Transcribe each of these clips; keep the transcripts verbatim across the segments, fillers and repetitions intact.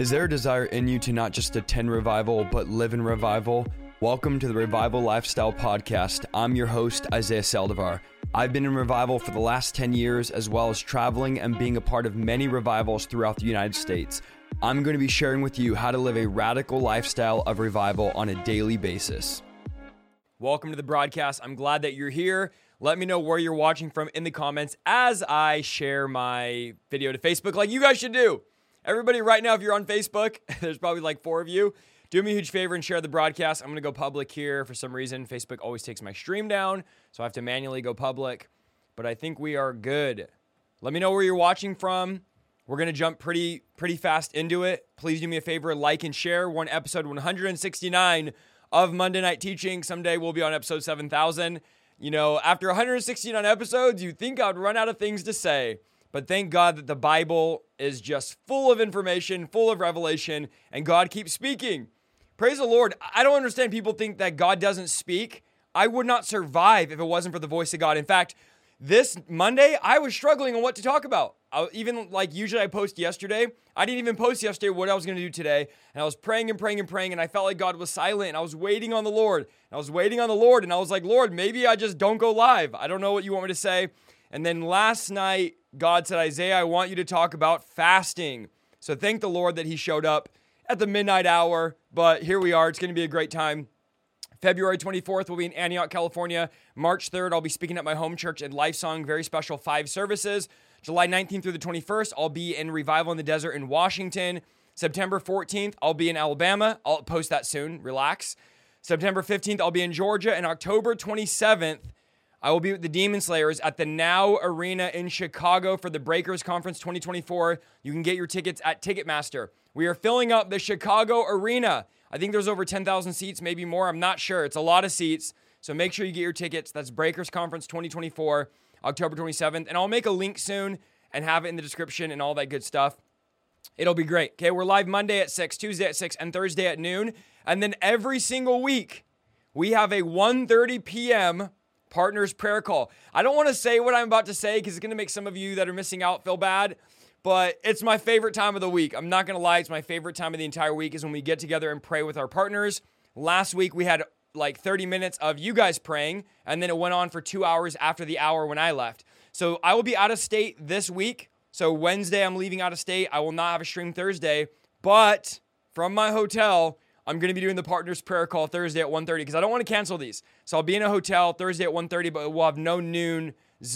Is there a desire in you to not just attend revival, but live in revival? Welcome to the Revival Lifestyle Podcast. I'm your host, Isaiah Saldivar. I've been in revival for the last ten years, as well as traveling and being a part of many revivals throughout the United States. I'm going to be sharing with you how to live a radical lifestyle of revival on a daily basis. Welcome to the broadcast. I'm glad that you're here. Let me know where you're watching from in the comments as I share my video to Facebook, like you guys should do. Everybody right now, if you're on Facebook, there's probably like four of you. Do me a huge favor and share the broadcast. I'm going to go public here. For some reason, Facebook always takes my stream down, so I have to manually go public. But I think we are good. Let me know where you're watching from. We're going to jump pretty pretty fast into it. Please do me a favor, like and share. We're on episode one hundred sixty-nine of Monday Night Teaching. Someday we'll be on episode seven thousand. You know, after one hundred sixty-nine episodes, you'd think I'd run out of things to say. But thank God that the Bible is just full of information, full of revelation, and God keeps speaking. Praise the Lord. I don't understand people think that God doesn't speak. I would not survive if it wasn't for the voice of God. In fact, this Monday, I was struggling on what to talk about. I, even like usually I post yesterday. I didn't even post yesterday what I was going to do today. And I was praying and praying and praying, and I felt like God was silent. And I was waiting on the Lord. And I was waiting on the Lord, and I was like, Lord, maybe I just don't go live. I don't know what you want me to say. And then last night, God said, Isaiah, I want you to talk about fasting. So thank the Lord that he showed up at the midnight hour. But here we are. It's going to be a great time. February twenty-fourth, we'll be in Antioch, California. March third, I'll be speaking at my home church at Lifesong. Very special five services. July nineteenth through the twenty-first, I'll be in Revival in the Desert in Washington. September fourteenth, I'll be in Alabama. I'll post that soon. Relax. September fifteenth, I'll be in Georgia. And October twenty-seventh, I will be with the Demon Slayers at the Now Arena in Chicago for the Breakers Conference twenty twenty-four. You can get your tickets at Ticketmaster. We are filling up the Chicago Arena. I think there's over ten thousand seats, maybe more. I'm not sure. It's a lot of seats. So make sure you get your tickets. That's Breakers Conference twenty twenty-four, October twenty-seventh. And I'll make a link soon and have it in the description and all that good stuff. It'll be great. Okay, we're live Monday at six, Tuesday at six, and Thursday at noon. And then every single week, we have a one thirty p.m. Partners prayer call. I don't want to say what I'm about to say because it's going to make some of you that are missing out feel bad, but it's my favorite time of the week. I'm not going to lie. It's my favorite time of the entire week is when we get together and pray with our partners. Last week, we had like thirty minutes of you guys praying, and then it went on for two hours after the hour when I left. So I will be out of state this week. So Wednesday, I'm leaving out of state. I will not have a stream Thursday, but from my hotel, I'm going to be doing the Partners Prayer Call Thursday at one thirty because I don't want to cancel these. So I'll be in a hotel Thursday at one thirty, but we'll have no noon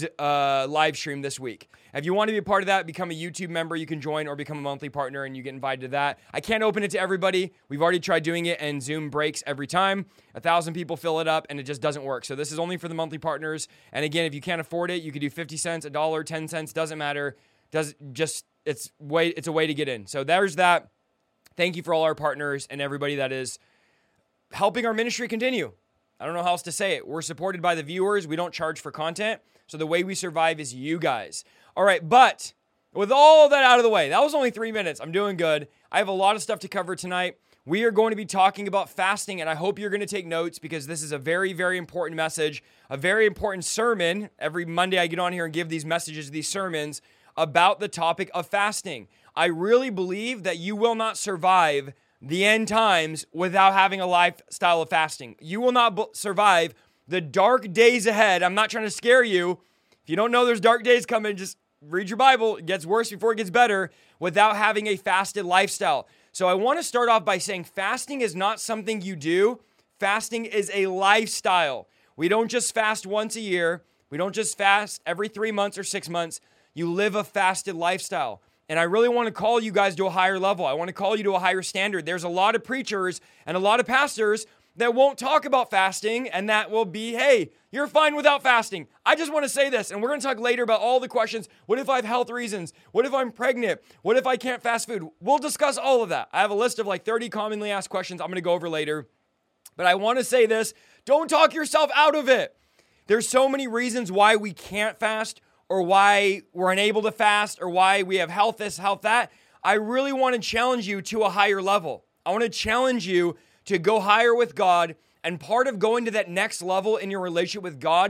uh, live stream this week. If you want to be a part of that, become a YouTube member. You can join or become a monthly partner, and you get invited to that. I can't open it to everybody. We've already tried doing it, and Zoom breaks every time. A thousand people fill it up, and it just doesn't work. So this is only for the monthly partners. And again, if you can't afford it, you could do fifty cents, a dollar, ten cents, doesn't matter. Does just it's way it's a way to get in. So there's that. Thank you for all our partners and everybody that is helping our ministry continue. I don't know how else to say it. We're supported by the viewers. We don't charge for content. So the way we survive is you guys. All right, but with all that out of the way, that was only three minutes. I'm doing good. I have a lot of stuff to cover tonight. We are going to be talking about fasting, and I hope you're going to take notes because this is a very, very important message, a very important sermon. Every Monday I get on here and give these messages, these sermons about the topic of fasting. I really believe that you will not survive the end times without having a lifestyle of fasting. You will not b- survive the dark days ahead. I'm not trying to scare you. If you don't know there's dark days coming, just read your Bible. It gets worse before it gets better without having a fasted lifestyle. So I want to start off by saying fasting is not something you do. Fasting is a lifestyle. We don't just fast once a year. We don't just fast every three months or six months. You live a fasted lifestyle. And I really want to call you guys to a higher level. I want to call you to a higher standard. There's a lot of preachers and a lot of pastors that won't talk about fasting, and that will be, hey, you're fine without fasting. I just want to say this, and we're going to talk later about all the questions. What if I have health reasons? What if I'm pregnant? What if I can't fast food? We'll discuss all of that. I have a list of like thirty commonly asked questions I'm going to go over later. But I want to say this, don't talk yourself out of it. There's so many reasons why we can't fast, or why we're unable to fast, or why we have health this, health that. I really want to challenge you to a higher level. I want to challenge you to go higher with God, and part of going to that next level in your relationship with God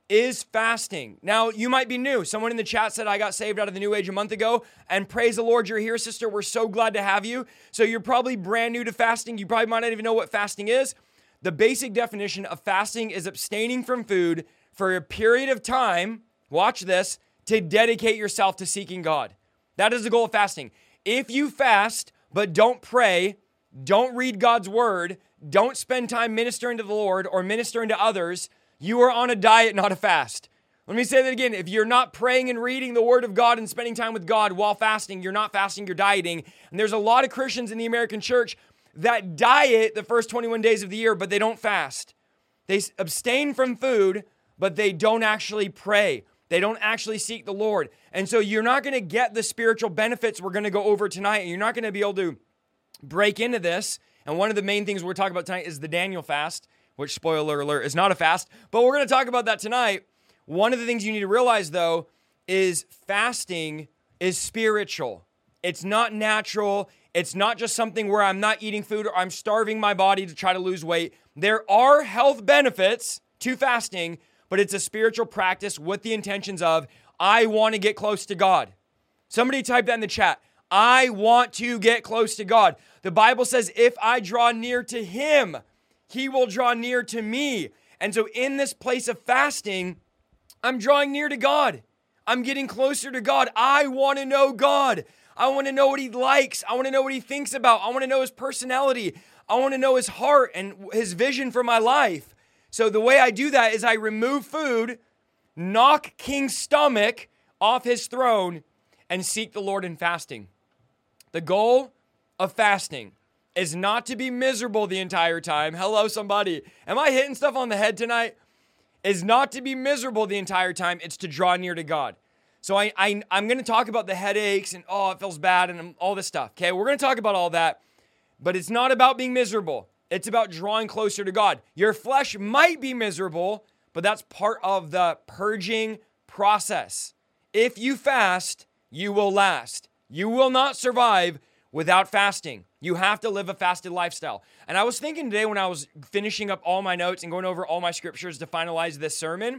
is fasting. Now, you might be new. Someone in the chat said, I got saved out of the New Age a month ago, and praise the Lord, you're here, sister. We're so glad to have you. So you're probably brand new to fasting. You probably might not even know what fasting is. The basic definition of fasting is abstaining from food for a period of time, watch this, to dedicate yourself to seeking God. That is the goal of fasting. If you fast, but don't pray, don't read God's word, don't spend time ministering to the Lord or ministering to others, you are on a diet, not a fast. Let me say that again. If you're not praying and reading the word of God and spending time with God while fasting, you're not fasting, you're dieting. And there's a lot of Christians in the American church that diet the first twenty-one days of the year, but they don't fast. They abstain from food, but they don't actually pray. They don't actually seek the Lord. And so you're not going to get the spiritual benefits we're going to go over tonight. And you're not going to be able to break into this. And one of the main things we're talking about tonight is the Daniel fast, which, spoiler alert, is not a fast. But we're going to talk about that tonight. One of the things you need to realize, though, is fasting is spiritual. It's not natural. It's not just something where I'm not eating food or I'm starving my body to try to lose weight. There are health benefits to fasting, but it's a spiritual practice with the intentions of, I want to get close to God. Somebody type that in the chat. I want to get close to God. The Bible says, if I draw near to him, he will draw near to me. And so in this place of fasting, I'm drawing near to God. I'm getting closer to God. I want to know God. I want to know what he likes. I want to know what he thinks about. I want to know his personality. I want to know his heart and his vision for my life. So the way I do that is I remove food, knock King's stomach off his throne, and seek the Lord in fasting. The goal of fasting is not to be miserable the entire time. Hello, somebody. Am I hitting stuff on the head tonight? Is not to be miserable the entire time. It's to draw near to God. So I, I, I'm going to talk about the headaches and, oh, it feels bad and all this stuff. Okay, we're going to talk about all that. But it's not about being miserable. It's about drawing closer to God. Your flesh might be miserable, but that's part of the purging process. If you fast, you will last. You will not survive without fasting. You have to live a fasted lifestyle. And I was thinking today when I was finishing up all my notes and going over all my scriptures to finalize this sermon,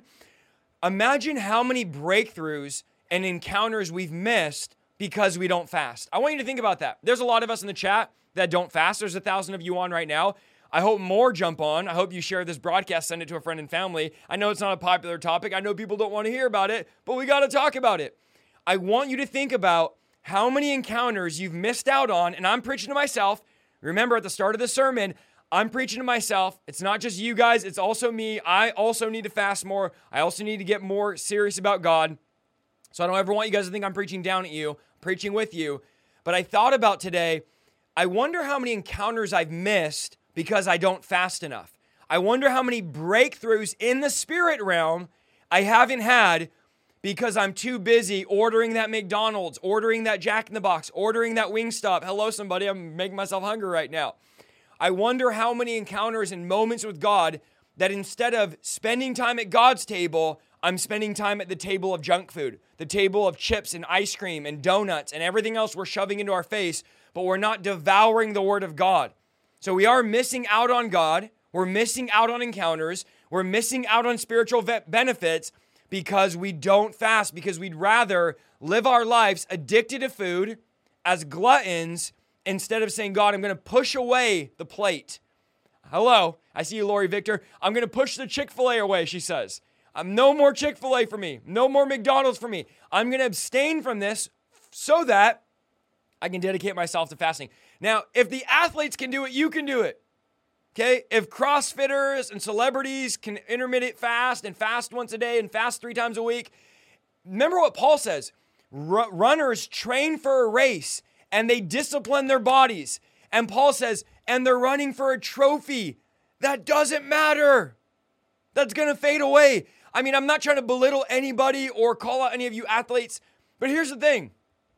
imagine how many breakthroughs and encounters we've missed because we don't fast. I want you to think about that. There's a lot of us in the chat that don't fast. There's a thousand of you on right now. I hope more jump on. I hope you share this broadcast, send it to a friend and family. I know it's not a popular topic. I know people don't want to hear about it, but we got to talk about it. I want you to think about how many encounters you've missed out on, and I'm preaching to myself. Remember, at the start of the sermon, I'm preaching to myself. It's not just you guys, it's also me. I also need to fast more. I also need to get more serious about God. So I don't ever want you guys to think I'm preaching down at you. I'm preaching with you. But I thought about today, I wonder how many encounters I've missed because I don't fast enough. I wonder how many breakthroughs in the spirit realm I haven't had because I'm too busy ordering that McDonald's, ordering that Jack in the Box, ordering that Wingstop. Hello, somebody. I'm making myself hungry right now. I wonder how many encounters and moments with God that instead of spending time at God's table, I'm spending time at the table of junk food, the table of chips and ice cream and donuts and everything else we're shoving into our face, but we're not devouring the word of God. So we are missing out on God. We're missing out on encounters. We're missing out on spiritual benefits because we don't fast, because we'd rather live our lives addicted to food as gluttons instead of saying, God, I'm going to push away the plate. Hello, I see you, Lori Victor. I'm going to push the Chick-fil-A away, she says. Um, no more Chick-fil-A for me. No more McDonald's for me. I'm going to abstain from this so that I can dedicate myself to fasting. Now, if the athletes can do it, you can do it. Okay, if CrossFitters and celebrities can intermittent fast and fast once a day and fast three times a week, remember what Paul says. R- runners train for a race and they discipline their bodies. And Paul says, and they're running for a trophy. That doesn't matter. That's going to fade away. I mean, I'm not trying to belittle anybody or call out any of you athletes, but here's the thing.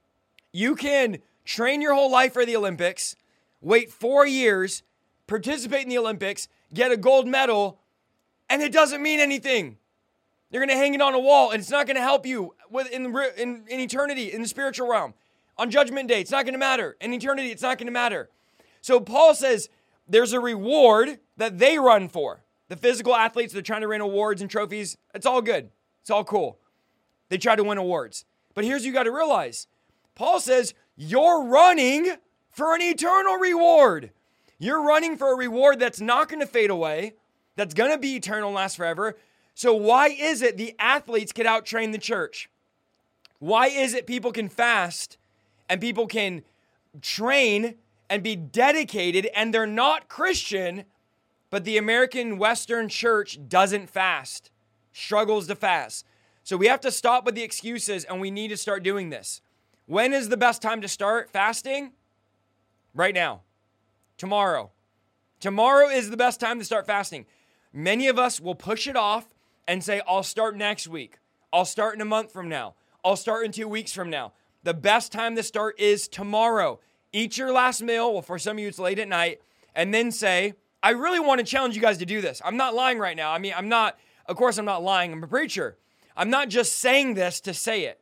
You can train your whole life for the Olympics, wait four years, participate in the Olympics, get a gold medal, and it doesn't mean anything. You're going to hang it on a wall, and it's not going to help you with in, in, in eternity, in the spiritual realm. On Judgment Day, it's not going to matter. In eternity, it's not going to matter. So Paul says there's a reward that they run for. The physical athletes, they're trying to win awards and trophies. It's all good. It's all cool. They try to win awards. But here's what you got to realize. Paul says, you're running for an eternal reward. You're running for a reward that's not going to fade away, that's going to be eternal and last forever. So why is it the athletes can outtrain the church? Why is it people can fast and people can train and be dedicated and they're not Christian, but the American Western church doesn't fast, struggles to fast? So we have to stop with the excuses and we need to start doing this. When is the best time to start fasting? Right now. Tomorrow. Tomorrow is the best time to start fasting. Many of us will push it off and say, I'll start next week. I'll start in a month from now. I'll start in two weeks from now. The best time to start is tomorrow. Eat your last meal. Well, for some of you, it's late at night. And then say, I really want to challenge you guys to do this. I'm not lying right now. I mean, I'm not, of course, I'm not lying. I'm a preacher. I'm not just saying this to say it.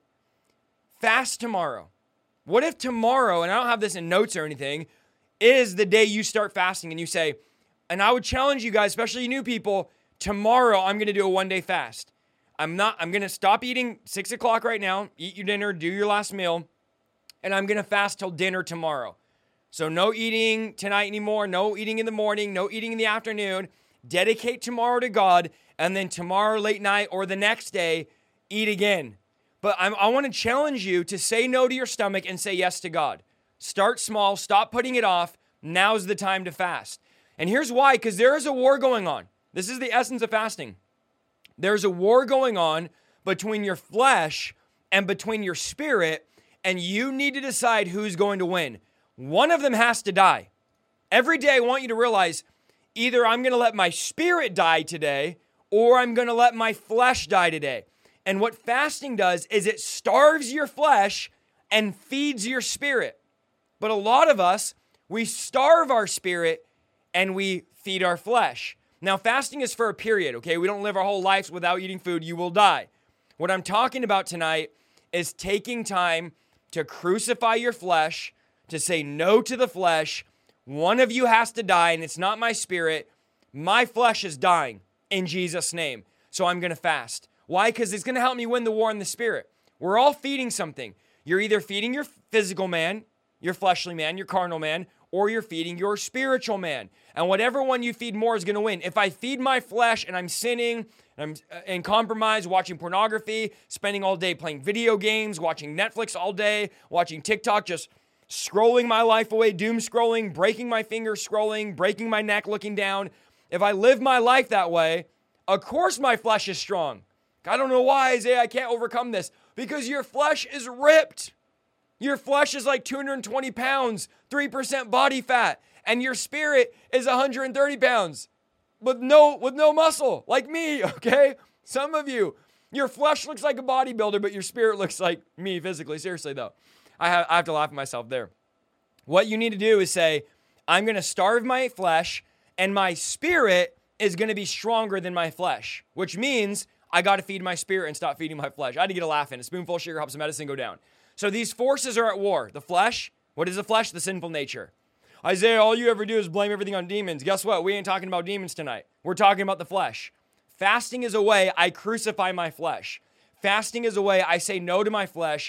Fast tomorrow. What if tomorrow, and I don't have this in notes or anything, is the day you start fasting and you say, and I would challenge you guys, especially you new people, tomorrow I'm going to do a one day fast. I'm not, I'm going to stop eating six o'clock right now, eat your dinner, do your last meal, and I'm going to fast till dinner tomorrow. So no eating tonight anymore, no eating in the morning, no eating in the afternoon. Dedicate tomorrow to God, and then tomorrow late night or the next day, eat again. But I'm, I want to challenge you to say no to your stomach and say yes to God. Start small, stop putting it off. Now's the time to fast. And here's why, because there is a war going on. This is the essence of fasting. There's a war going on between your flesh and between your spirit, and you need to decide who's going to win. One of them has to die. Every day I want you to realize either I'm going to let my spirit die today or I'm going to let my flesh die today. And what fasting does is it starves your flesh and feeds your spirit. But a lot of us, we starve our spirit and we feed our flesh. Now, fasting is for a period, okay? We don't live our whole lives without eating food. You will die. What I'm talking about tonight is taking time to crucify your flesh, to say no to the flesh. One of you has to die, and it's not my spirit. My flesh is dying in Jesus' name. So I'm going to fast. Why? Because it's going to help me win the war in the spirit. We're all feeding something. You're either feeding your physical man, your fleshly man, your carnal man, or you're feeding your spiritual man. And whatever one you feed more is going to win. If I feed my flesh and I'm sinning, and I'm in compromise, watching pornography, spending all day playing video games, watching Netflix all day, watching TikTok, just scrolling my life away, doom scrolling, breaking my fingers scrolling, breaking my neck looking down. If I live my life that way, of course my flesh is strong. I don't know why, Isaiah, I can't overcome this. Because your flesh is ripped. Your flesh is like two hundred twenty pounds, three percent body fat. And your spirit is one hundred thirty pounds with no, with no muscle, like me, okay? Some of you, your flesh looks like a bodybuilder, but your spirit looks like me physically. Seriously, though. I have, I have to laugh at myself there. What you need to do is say, I'm going to starve my flesh, and my spirit is going to be stronger than my flesh, which means I got to feed my spirit and stop feeding my flesh. I had to get a laugh in. A spoonful of sugar helps the medicine go down. So these forces are at war. The flesh, what is the flesh? The sinful nature. Isaiah, all you ever do is blame everything on demons. Guess what? We ain't talking about demons tonight. We're talking about the flesh. Fasting is a way I crucify my flesh. Fasting is a way I say no to my flesh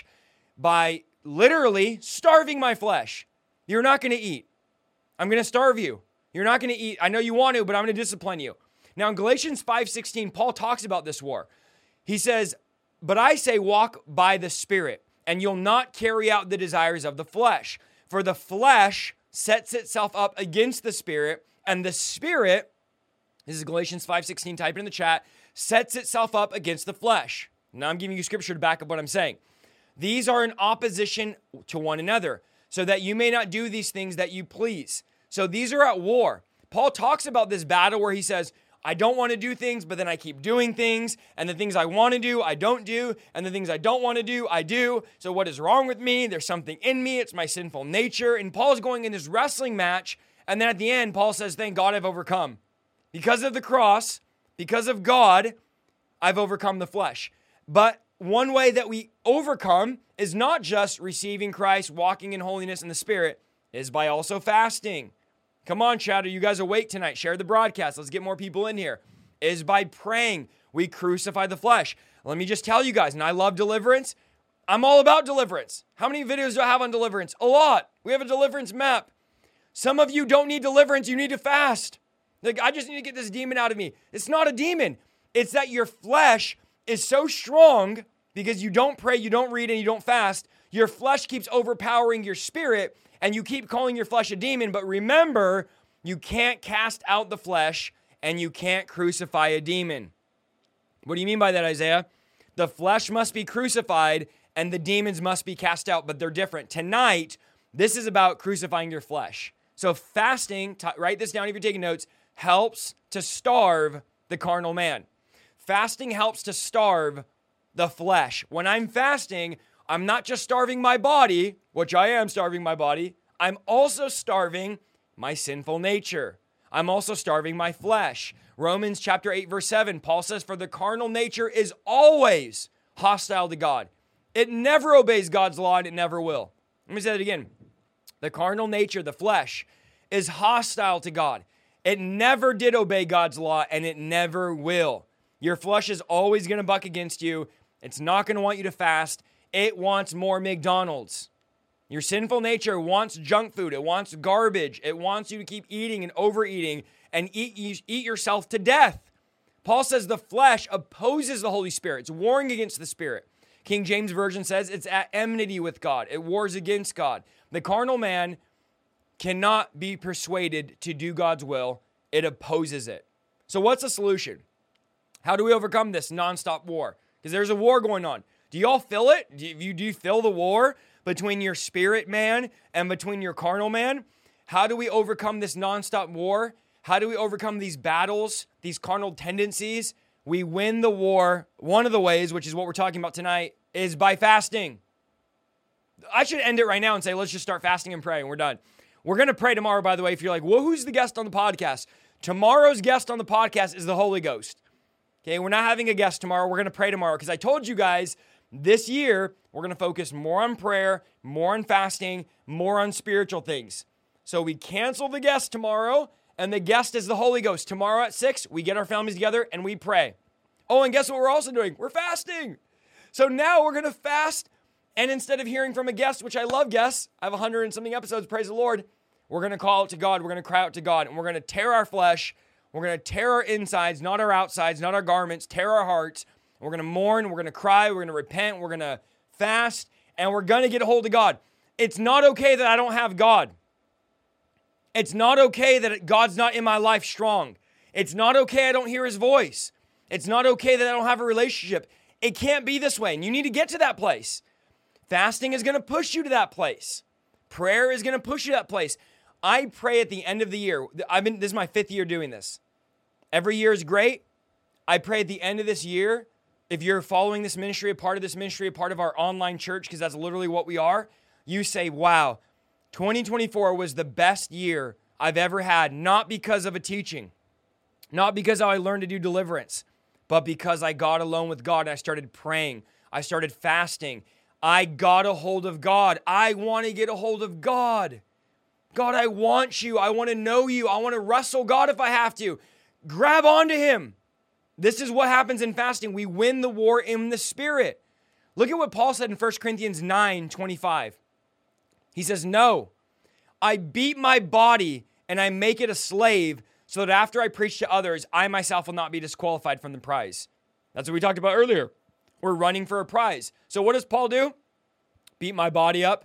by literally starving my flesh. You're not going to eat. I'm going to starve you. You're not going to eat. I know you want to, but I'm going to discipline you. Now in Galatians five sixteen, Paul talks about this war. He says, but I say walk by the Spirit, and you'll not carry out the desires of the flesh. For the flesh sets itself up against the Spirit, and the Spirit, this is Galatians five sixteen, type it in the chat, sets itself up against the flesh. Now I'm giving you scripture to back up what I'm saying. These are in opposition to one another, so that you may not do these things that you please. So these are at war. Paul talks about this battle where he says, I don't want to do things, but then I keep doing things, and the things I want to do, I don't do, and the things I don't want to do, I do. So what is wrong with me? There's something in me. It's my sinful nature. And Paul's going in this wrestling match, and then at the end, Paul says, thank God I've overcome. Because of the cross, because of God, I've overcome the flesh. But one way that we overcome is not just receiving Christ, walking in holiness in the Spirit, is by also fasting. Come on, chat. Are you guys awake tonight? Share the broadcast. Let's get more people in here. Is by praying. We crucify the flesh. Let me just tell you guys, and I love deliverance. I'm all about deliverance. How many videos do I have on deliverance? A lot. We have a deliverance map. Some of you don't need deliverance. You need to fast. Like, I just need to get this demon out of me. It's not a demon. It's that your flesh is so strong because you don't pray, you don't read, and you don't fast. Your flesh keeps overpowering your spirit, and you keep calling your flesh a demon. But remember, you can't cast out the flesh, and you can't crucify a demon. What do you mean by that, Isaiah? The flesh must be crucified, and the demons must be cast out, but they're different. Tonight, this is about crucifying your flesh. So fasting, t- write this down if you're taking notes, helps to starve the carnal man. Fasting helps to starve the flesh. When I'm fasting, I'm not just starving my body, which I am starving my body. I'm also starving my sinful nature. I'm also starving my flesh. Romans chapter eight, verse seven, Paul says, for the carnal nature is always hostile to God. It never obeys God's law, and it never will. Let me say that again. The carnal nature, the flesh, is hostile to God. It never did obey God's law, and it never will. Your flesh is always going to buck against you. It's not going to want you to fast. It wants more McDonald's. Your sinful nature wants junk food. It wants garbage. It wants you to keep eating and overeating and eat, eat yourself to death. Paul says the flesh opposes the Holy Spirit. It's warring against the Spirit. King James Version says it's at enmity with God. It wars against God. The carnal man cannot be persuaded to do God's will. It opposes it. So what's the solution? How do we overcome this nonstop war? Because there's a war going on. Do y'all feel it? Do you, do you feel the war between your spirit man and between your carnal man? How do we overcome this nonstop war? How do we overcome these battles, these carnal tendencies? We win the war. One of the ways, which is what we're talking about tonight, is by fasting. I should end it right now and say, let's just start fasting and praying. We're done. We're going to pray tomorrow, by the way, if you're like, well, who's the guest on the podcast? Tomorrow's guest on the podcast is the Holy Ghost. Okay, we're not having a guest tomorrow. We're going to pray tomorrow because I told you guys this year, we're going to focus more on prayer, more on fasting, more on spiritual things. So we cancel the guest tomorrow, and the guest is the Holy Ghost. Tomorrow at six, we get our families together and we pray. Oh, and guess what we're also doing? We're fasting. So now we're going to fast, and instead of hearing from a guest, which I love guests, I have a hundred and something episodes, praise the Lord, we're going to call out to God. We're going to cry out to God, and we're going to tear our flesh. We're going to tear our insides, not our outsides, not our garments, tear our hearts. We're going to mourn. We're going to cry. We're going to repent. We're going to fast, and we're going to get a hold of God. It's not okay that I don't have God. It's not okay that God's not in my life strong. It's not okay I don't hear his voice. It's not okay that I don't have a relationship. It can't be this way, and you need to get to that place. Fasting is going to push you to that place. Prayer is going to push you to that place. I pray at the end of the year. I've been, this is my fifth year doing this. Every year is great. I pray at the end of this year, if you're following this ministry, a part of this ministry, a part of our online church, because that's literally what we are, you say, wow, twenty twenty-four was the best year I've ever had, not because of a teaching, not because I learned to do deliverance, but because I got alone with God and I started praying. I started fasting. I got a hold of God. I want to get a hold of God. God, I want you. I want to know you. I want to wrestle God if I have to. Grab onto him. This is what happens in fasting. We win the war in the Spirit. Look at what Paul said in First Corinthians nine twenty-five. He says, no, I beat my body and I make it a slave so that after I preach to others, I myself will not be disqualified from the prize. That's what we talked about earlier. We're running for a prize. So what does Paul do? Beat my body up.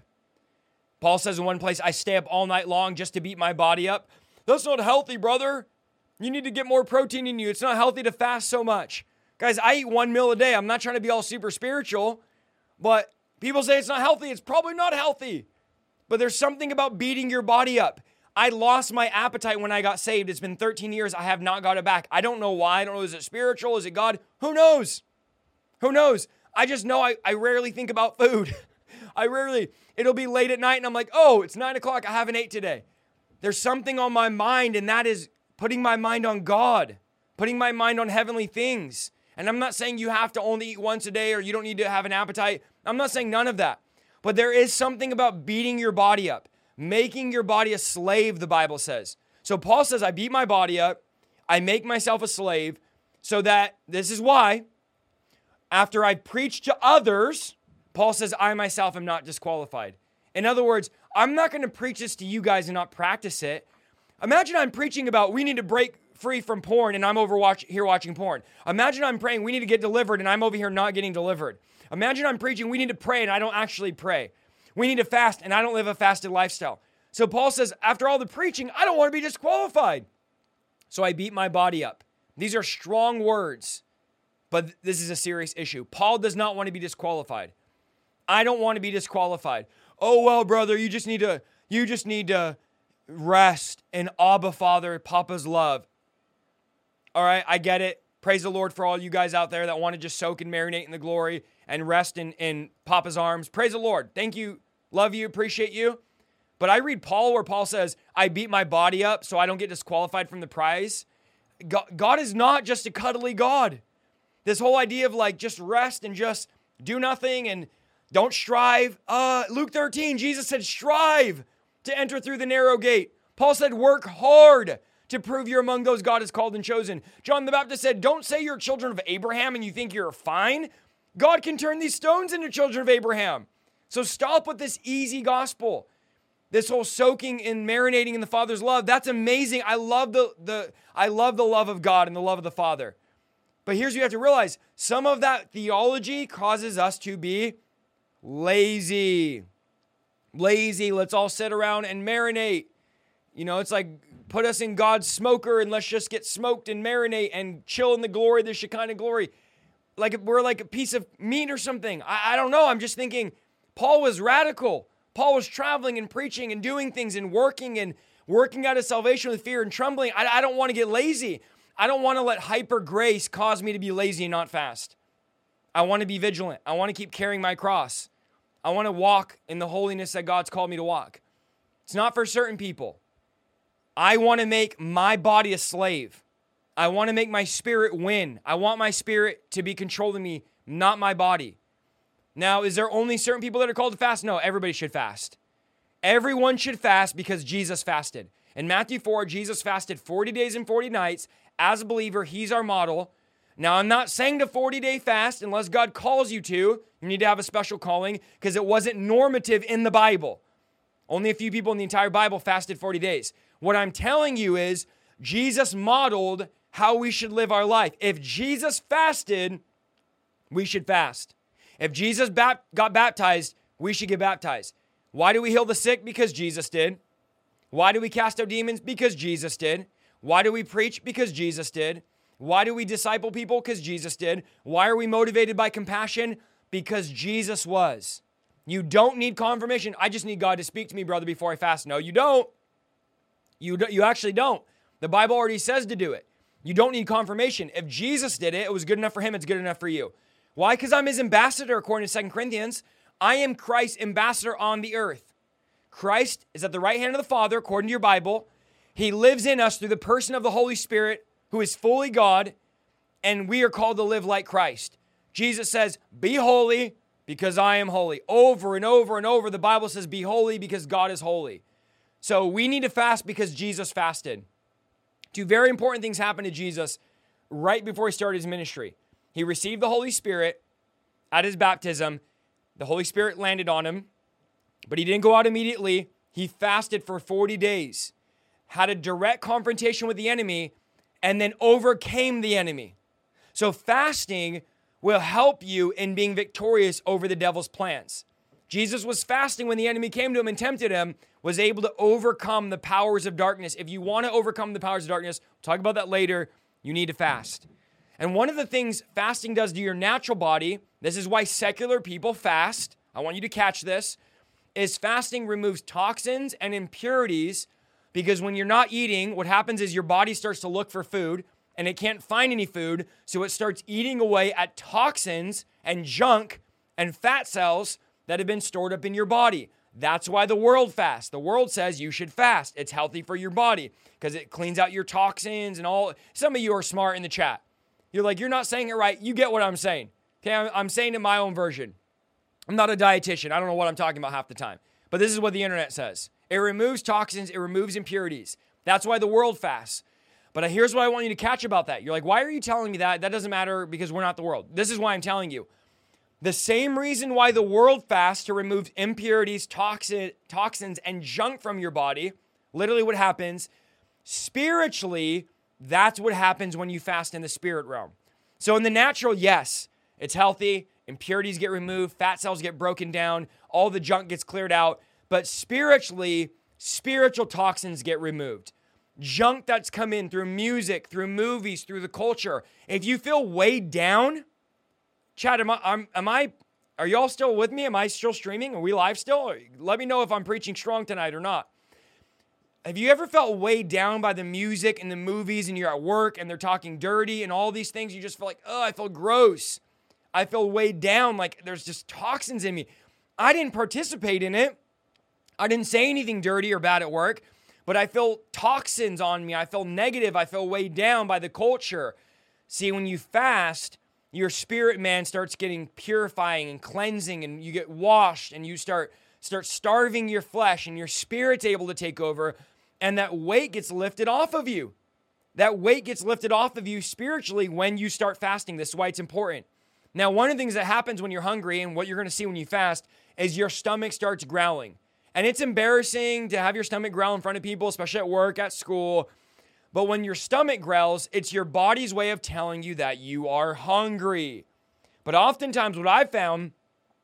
Paul says in one place, I stay up all night long just to beat my body up. That's not healthy, brother. You need to get more protein in you. It's not healthy to fast so much. Guys, I eat one meal a day. I'm not trying to be all super spiritual, but people say it's not healthy. It's probably not healthy. But there's something about beating your body up. I lost my appetite when I got saved. It's been thirteen years. I have not got it back. I don't know why. I don't know. Is it spiritual? Is it God? Who knows? Who knows? I just know I, I rarely think about food. I rarely, it'll be late at night and I'm like, oh, it's nine o'clock. I haven't ate today. There's something on my mind, and that is putting my mind on God, putting my mind on heavenly things. And I'm not saying you have to only eat once a day or you don't need to have an appetite. I'm not saying none of that. But there is something about beating your body up, making your body a slave, the Bible says. So Paul says, I beat my body up. I make myself a slave so that, this is why, after I preach to others, Paul says, I myself am not disqualified. In other words, I'm not going to preach this to you guys and not practice it. Imagine I'm preaching about we need to break free from porn and I'm over watch, here watching porn. Imagine I'm praying we need to get delivered and I'm over here not getting delivered. Imagine I'm preaching we need to pray and I don't actually pray. We need to fast and I don't live a fasted lifestyle. So Paul says, after all the preaching, I don't want to be disqualified. So I beat my body up. These are strong words, but this is a serious issue. Paul does not want to be disqualified. I don't want to be disqualified. Oh, well, brother, you just need to, you just need to rest in Abba Father, Papa's love. All right, I get it. Praise the Lord for all you guys out there that want to just soak and marinate in the glory and rest in, in Papa's arms. Praise the Lord. Thank you. Love you. Appreciate you. But I read Paul where Paul says, I beat my body up so I don't get disqualified from the prize. God, God is not just a cuddly God. This whole idea of like just rest and just do nothing and don't strive. Uh, Luke thirteen, Jesus said, strive to enter through the narrow gate. Paul said, work hard to prove you're among those God has called and chosen. John the Baptist said, don't say you're children of Abraham and you think you're fine. God can turn these stones into children of Abraham. So stop with this easy gospel. This whole soaking and marinating in the Father's love, that's amazing. I love the, the, I love the love of God and the love of the Father. But here's what you have to realize. Some of that theology causes us to be lazy. Lazy. Let's all sit around and marinate. You know, it's like put us in God's smoker and let's just get smoked and marinate and chill in the glory, the Shekinah glory. Like we're like a piece of meat or something. I, I don't know. I'm just thinking Paul was radical. Paul was traveling and preaching and doing things and working and working out his salvation with fear and trembling. I, I don't want to get lazy. I don't want to let hyper grace cause me to be lazy and not fast. I want to be vigilant. I want to keep carrying my cross. I want to walk in the holiness that God's called me to walk. It's not for certain people. I want to make my body a slave. I want to make my spirit win. I want my spirit to be controlling me, not my body. Now, is there only certain people that are called to fast? No, everybody should fast. Everyone should fast because Jesus fasted. In Matthew four, Jesus fasted forty days and forty nights. As a believer, he's our model. Now, I'm not saying to forty-day fast unless God calls you to. You need to have a special calling because it wasn't normative in the Bible. Only a few people in the entire Bible fasted forty days. What I'm telling you is Jesus modeled how we should live our life. If Jesus fasted, we should fast. If Jesus bap- got baptized, we should get baptized. Why do we heal the sick? Because Jesus did. Why do we cast out demons? Because Jesus did. Why do we preach? Because Jesus did. Why do we disciple people? Because Jesus did. Why are we motivated by compassion? Because Jesus was. You don't need confirmation. I just need God to speak to me, brother, before I fast. No, you don't. You, do, you actually don't. The Bible already says to do it. You don't need confirmation. If Jesus did it, it was good enough for him, it's good enough for you. Why? Because I'm his ambassador, according to Second Corinthians. I am Christ's ambassador on the earth. Christ is at the right hand of the Father, according to your Bible. He lives in us through the person of the Holy Spirit, who is fully God, and we are called to live like Christ. Jesus says, be holy because I am holy. Over and over and over, the Bible says, be holy because God is holy. So we need to fast because Jesus fasted. Two very important things happened to Jesus right before he started his ministry. He received the Holy Spirit at his baptism. The Holy Spirit landed on him, but he didn't go out immediately. He fasted for forty days, had a direct confrontation with the enemy, and then overcame the enemy. So fasting will help you in being victorious over the devil's plans. Jesus was fasting when the enemy came to him and tempted him, was able to overcome the powers of darkness. If you want to overcome the powers of darkness, we'll talk about that later, you need to fast. And one of the things fasting does to your natural body, this is why secular people fast, I want you to catch this, is fasting removes toxins and impurities, because when you're not eating, what happens is your body starts to look for food and it can't find any food, so it starts eating away at toxins and junk and fat cells that have been stored up in your body. That's why the world fasts. The world says you should fast. It's healthy for your body because it cleans out your toxins and all. Some of you are smart in the chat. You're like, you're not saying it right. You get what I'm saying. Okay, I'm, I'm saying it in my own version. I'm not a dietitian. I don't know what I'm talking about half the time. But this is what the internet says. It removes toxins. It removes impurities. That's why the world fasts. But here's what I want you to catch about that. You're like, why are you telling me that? That doesn't matter because we're not the world. This is why I'm telling you. The same reason why the world fasts to remove impurities, toxin, toxins, and junk from your body, literally what happens, spiritually, that's what happens when you fast in the spirit realm. So in the natural, yes, it's healthy, impurities get removed, fat cells get broken down, all the junk gets cleared out, but spiritually, spiritual toxins get removed. Junk that's come in through music, through movies, through the culture. If you feel weighed down, Chad, am I, am, am I, are y'all still with me? Am I still streaming? Are we live still? Let me know if I'm preaching strong tonight or not. Have you ever felt weighed down by the music and the movies and you're at work and they're talking dirty and all these things? You just feel like, oh, I feel gross. I feel weighed down, like there's just toxins in me. I didn't participate in it. I didn't say anything dirty or bad at work, but I feel toxins on me. I feel negative. I feel weighed down by the culture. See, when you fast, your spirit man starts getting purifying and cleansing, and you get washed, and you start start starving your flesh, and your spirit's able to take over, and that weight gets lifted off of you. That weight gets lifted off of you spiritually when you start fasting. This is why it's important. Now, one of the things that happens when you're hungry, and what you're going to see when you fast, is your stomach starts growling. And it's embarrassing to have your stomach growl in front of people, especially at work, at school. But when your stomach growls, it's your body's way of telling you that you are hungry. But oftentimes what I've found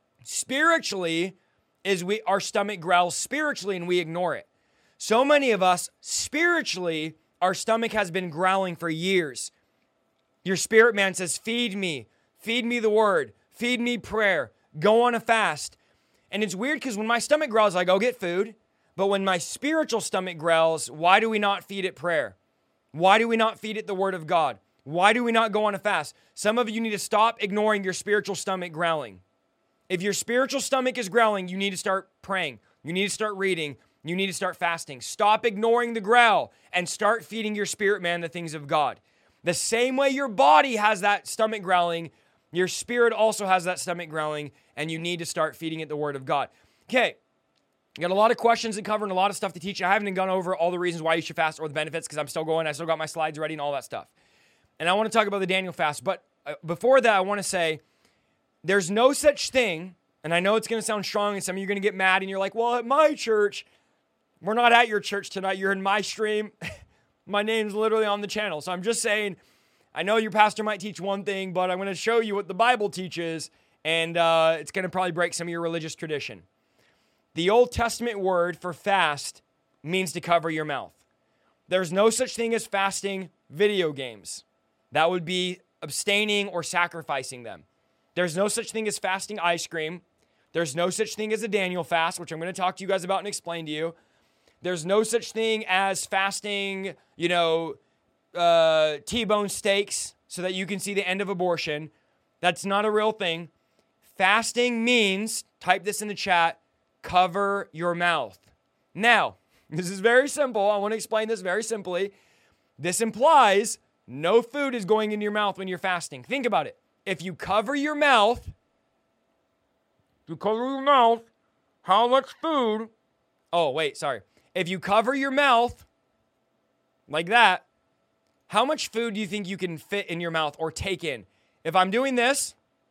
spiritually is we our stomach growls spiritually and we ignore it. So many of us spiritually, our stomach has been growling for years. Your spirit man says, feed me, feed me the word, feed me prayer, go on a fast. And it's weird because when my stomach growls, I go get food. But when my spiritual stomach growls, why do we not feed it prayer? Why do we not feed it the word of God? Why do we not go on a fast? Some of you need to stop ignoring your spiritual stomach growling. If your spiritual stomach is growling, you need to start praying. You need to start reading. You need to start fasting. Stop ignoring the growl and start feeding your spirit man the things of God. The same way your body has that stomach growling, your spirit also has that stomach growling, and you need to start feeding it the word of God. Okay, I got a lot of questions to cover and a lot of stuff to teach. I haven't gone over all the reasons why you should fast or the benefits because I'm still going. I still got my slides ready and all that stuff. And I want to talk about the Daniel fast. But before that, I want to say there's no such thing, and I know it's going to sound strong and some of you are going to get mad and you're like, well, at my church, we're not at your church tonight. You're in my stream. My name's literally on the channel. So I'm just saying, I know your pastor might teach one thing, but I'm going to show you what the Bible teaches, and uh, it's going to probably break some of your religious tradition. The Old Testament word for fast means to cover your mouth. There's no such thing as fasting video games. That would be abstaining or sacrificing them. There's no such thing as fasting ice cream. There's no such thing as a Daniel fast, which I'm going to talk to you guys about and explain to you. There's no such thing as fasting, you know, uh, T-bone steaks so that you can see the end of abortion. That's not a real thing. Fasting means, type this in the chat, cover your mouth. Now, this is very simple. I want to explain this very simply. This implies no food is going into your mouth when you're fasting. Think about it. If you cover your mouth, you cover your mouth, how much food? Oh, wait, sorry. If you cover your mouth like that, how much food do you think you can fit in your mouth or take in? If I'm doing this,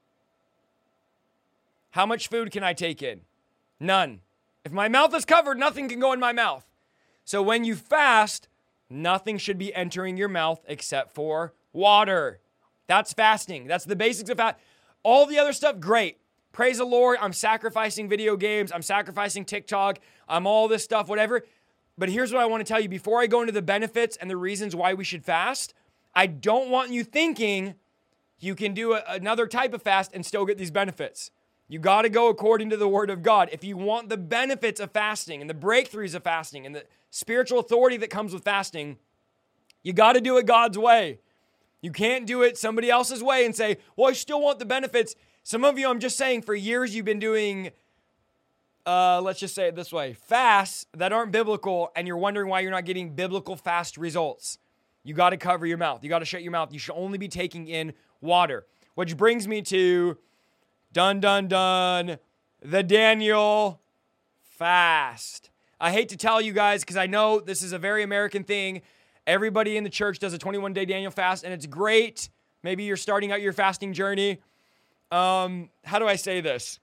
how much food can I take in? None. If my mouth is covered, nothing can go in my mouth. So when you fast, nothing should be entering your mouth except for water. That's fasting. That's the basics of fast. All the other stuff, great. Praise the Lord. I'm sacrificing video games. I'm sacrificing TikTok. I'm all this stuff, whatever. But here's what I want to tell you. Before I go into the benefits and the reasons why we should fast, I don't want you thinking you can do a, another type of fast and still get these benefits. You got to go according to the word of God. If you want the benefits of fasting and the breakthroughs of fasting and the spiritual authority that comes with fasting, you got to do it God's way. You can't do it somebody else's way and say, well, I still want the benefits. Some of you, I'm just saying, for years you've been doing, uh, let's just say it this way, fasts that aren't biblical, and you're wondering why you're not getting biblical fast results. You got to cover your mouth. You got to shut your mouth. You should only be taking in water. Which brings me to, dun, dun, dun, the Daniel fast. I hate to tell you guys because I know this is a very American thing. Everybody in the church does a twenty-one day Daniel fast, and it's great. Maybe you're starting out your fasting journey. Um, how do I say this?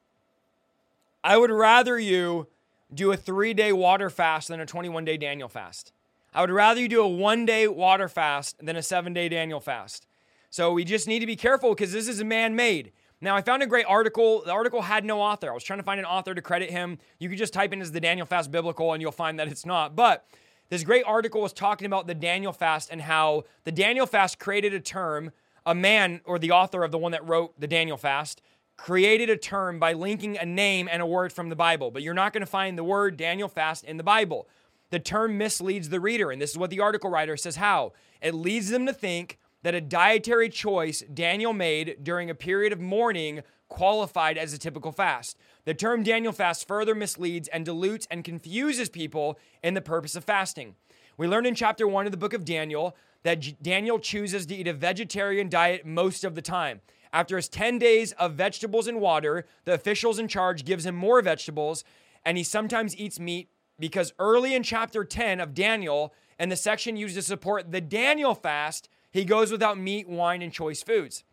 I would rather you do a three-day water fast than a twenty-one day Daniel fast. I would rather you do a one-day water fast than a seven-day Daniel fast. So we just need to be careful because this is man-made. Now, I found a great article. The article had no author. I was trying to find an author to credit him. You could just type in as the Daniel fast biblical and you'll find that it's not. But this great article was talking about the Daniel fast and how the Daniel fast created a term. A man, or the author of the one that wrote the Daniel fast, created a term by linking a name and a word from the Bible. But you're not going to find the word Daniel fast in the Bible. The term misleads the reader. And this is what the article writer says how. It leads them to think that a dietary choice Daniel made during a period of mourning qualified as a typical fast. The term Daniel fast further misleads and dilutes and confuses people in the purpose of fasting. We learned in chapter one of the book of Daniel that Daniel chooses to eat a vegetarian diet most of the time. After his ten days of vegetables and water, the officials in charge gives him more vegetables, and he sometimes eats meat because early in chapter ten of Daniel, and the section used to support the Daniel fast, he goes without meat, wine, and choice foods.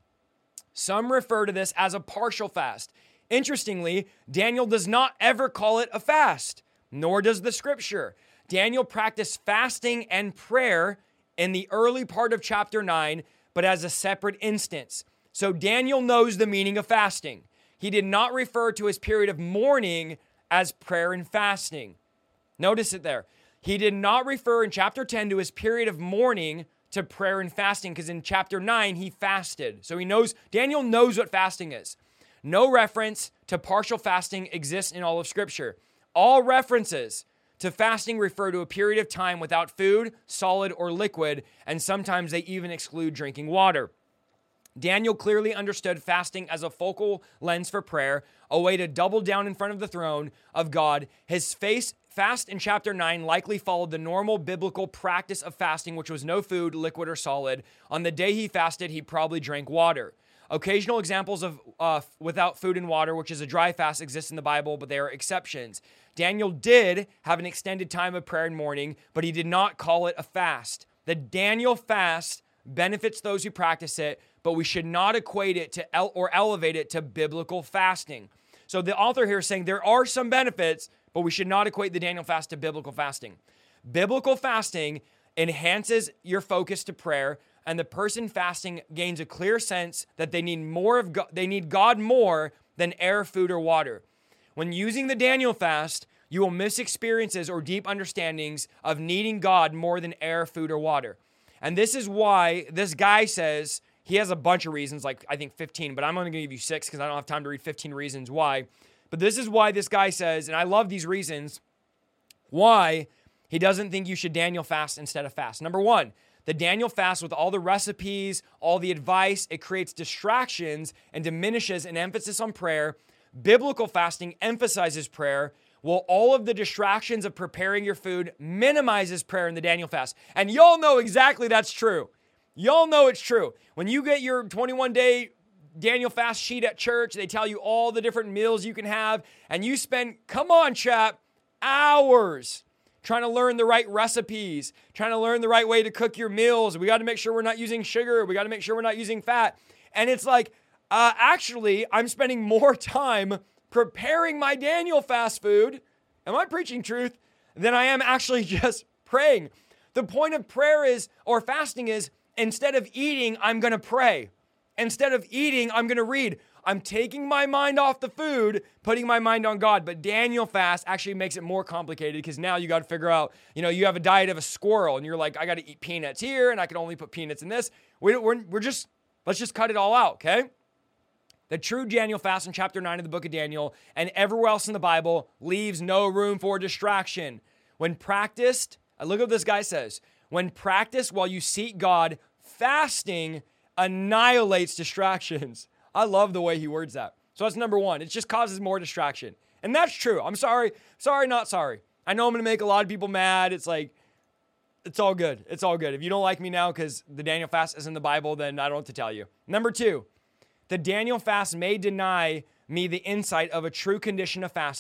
Some refer to this as a partial fast. Interestingly, Daniel does not ever call it a fast, nor does the scripture. Daniel practiced fasting and prayer in the early part of chapter nine, but as a separate instance. So Daniel knows the meaning of fasting. He did not refer to his period of mourning as prayer and fasting. Notice it there. He did not refer in chapter ten to his period of mourning to prayer and fasting, because in chapter nine, he fasted. So he knows, Daniel knows what fasting is. No reference to partial fasting exists in all of Scripture. All references to fasting refer to a period of time without food, solid, or liquid, and sometimes they even exclude drinking water. Daniel clearly understood fasting as a focal lens for prayer, a way to double down in front of the throne of God. His face fast in chapter nine likely followed the normal biblical practice of fasting, which was no food, liquid, or solid. On the day he fasted, he probably drank water. Occasional examples of uh, without food and water, which is a dry fast, exist in the Bible, but they are exceptions. Daniel did have an extended time of prayer and mourning, but he did not call it a fast. The Daniel fast benefits those who practice it, but we should not equate it to el- or elevate it to biblical fasting. So the author here is saying there are some benefits, but we should not equate the Daniel fast to biblical fasting. Biblical fasting enhances your focus to prayer, and the person fasting gains a clear sense that they need more of God, they need God more than air, food, or water. When using the Daniel fast, you will miss experiences or deep understandings of needing God more than air, food, or water. And this is why this guy says, he has a bunch of reasons, like I think fifteen, but I'm only going to give you six because I don't have time to read fifteen reasons why. But this is why this guy says, and I love these reasons, why he doesn't think you should Daniel fast instead of fast. Number one, the Daniel fast with all the recipes, all the advice, it creates distractions and diminishes an emphasis on prayer. Biblical fasting emphasizes prayer, while all of the distractions of preparing your food minimizes prayer in the Daniel fast. And y'all know exactly that's true. Y'all know it's true. When you get your twenty-one day Daniel fast sheet at church, they tell you all the different meals you can have, and you spend, come on, chap, hours trying to learn the right recipes, trying to learn the right way to cook your meals. We got to make sure we're not using sugar. We got to make sure we're not using fat. And it's like, uh, actually, I'm spending more time preparing my Daniel fast food, am I preaching truth, than I am actually just praying. The point of prayer is, or fasting is, instead of eating, I'm going to pray. Instead of eating, I'm going to read. I'm taking my mind off the food, putting my mind on God. But Daniel fast actually makes it more complicated because now you got to figure out, you know, you have a diet of a squirrel and you're like, I got to eat peanuts here and I can only put peanuts in this. We, we're, we're just, let's just cut it all out, okay? The true Daniel fast in chapter nine of the book of Daniel and everywhere else in the Bible leaves no room for distraction. When practiced, look at what this guy says. When practiced while you seek God, fasting annihilates distractions. I love the way he words that. So that's number one. It just causes more distraction. And that's true. I'm sorry. Sorry, not sorry. I know I'm going to make a lot of people mad. It's like, it's all good. It's all good. If you don't like me now because the Daniel fast is in the Bible, then I don't know what to tell you. Number two, the Daniel fast may deny me the insight of a true condition of fasting.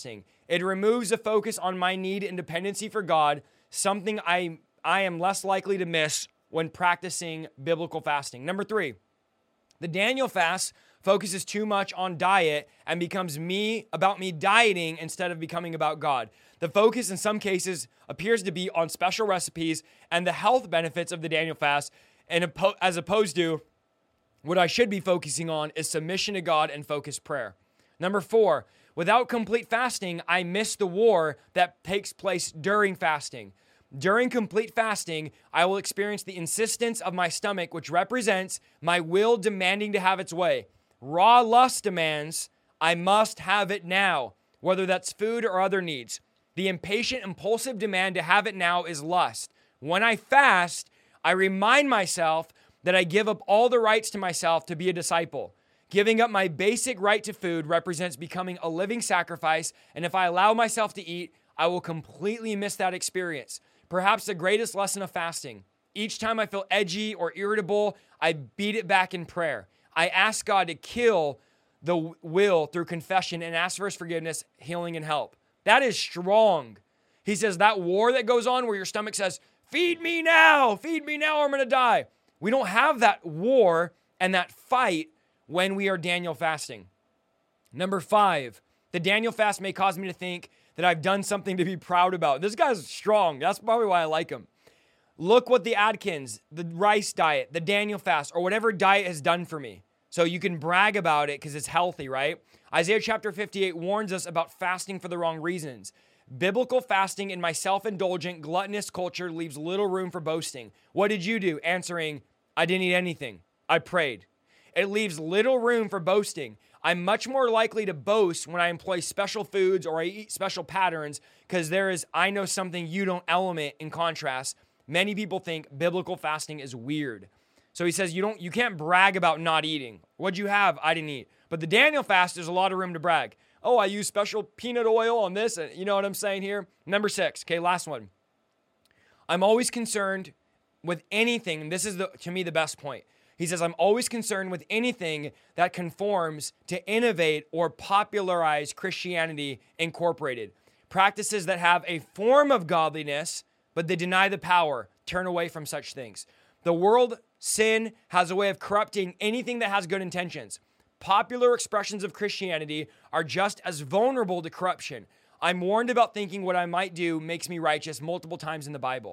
It removes the focus on my need and dependency for God, something I, I am less likely to miss when practicing biblical fasting. Number three, the Daniel fast focuses too much on diet and becomes me about me dieting instead of becoming about God. The focus in some cases appears to be on special recipes and the health benefits of the Daniel fast, and as opposed to what I should be focusing on is submission to God and focused prayer. Number four, without complete fasting, I miss the war that takes place during fasting. During complete fasting, I will experience the insistence of my stomach, which represents my will demanding to have its way. Raw lust demands, I must have it now, whether that's food or other needs. The impatient, impulsive demand to have it now is lust. When I fast, I remind myself that I give up all the rights to myself to be a disciple. Giving up my basic right to food represents becoming a living sacrifice, and if I allow myself to eat, I will completely miss that experience. Perhaps the greatest lesson of fasting. Each time I feel edgy or irritable, I beat it back in prayer. I ask God to kill the will through confession and ask for his forgiveness, healing, and help. That is strong. He says that war that goes on where your stomach says, feed me now, feed me now or I'm going to die. We don't have that war and that fight when we are Daniel fasting. Number five, the Daniel fast may cause me to think that I've done something to be proud about. This guy's strong. That's probably why I like him. Look what the Atkins, the rice diet, the Daniel fast, or whatever diet has done for me. So you can brag about it because it's healthy, right? Isaiah chapter fifty-eight warns us about fasting for the wrong reasons. Biblical fasting in my self-indulgent, gluttonous culture leaves little room for boasting. What did you do? Answering, I didn't eat anything. I prayed. It leaves little room for boasting. I'm much more likely to boast when I employ special foods or I eat special patterns because there is, I know something you don't element in contrast. Many people think biblical fasting is weird. So he says, you don't, you can't brag about not eating. What'd you have? I didn't eat. But the Daniel fast, there's a lot of room to brag. Oh, I use special peanut oil on this. You know what I'm saying here? Number six. Okay, last one. I'm always concerned with anything. And this is, the, to me, the best point. He says, I'm always concerned with anything that conforms to innovate or popularize Christianity Incorporated. Practices that have a form of godliness, but they deny the power. Turn away from such things. The world, sin, has a way of corrupting anything that has good intentions. Popular expressions of Christianity are just as vulnerable to corruption. I'm warned about thinking what I might do makes me righteous multiple times in the Bible.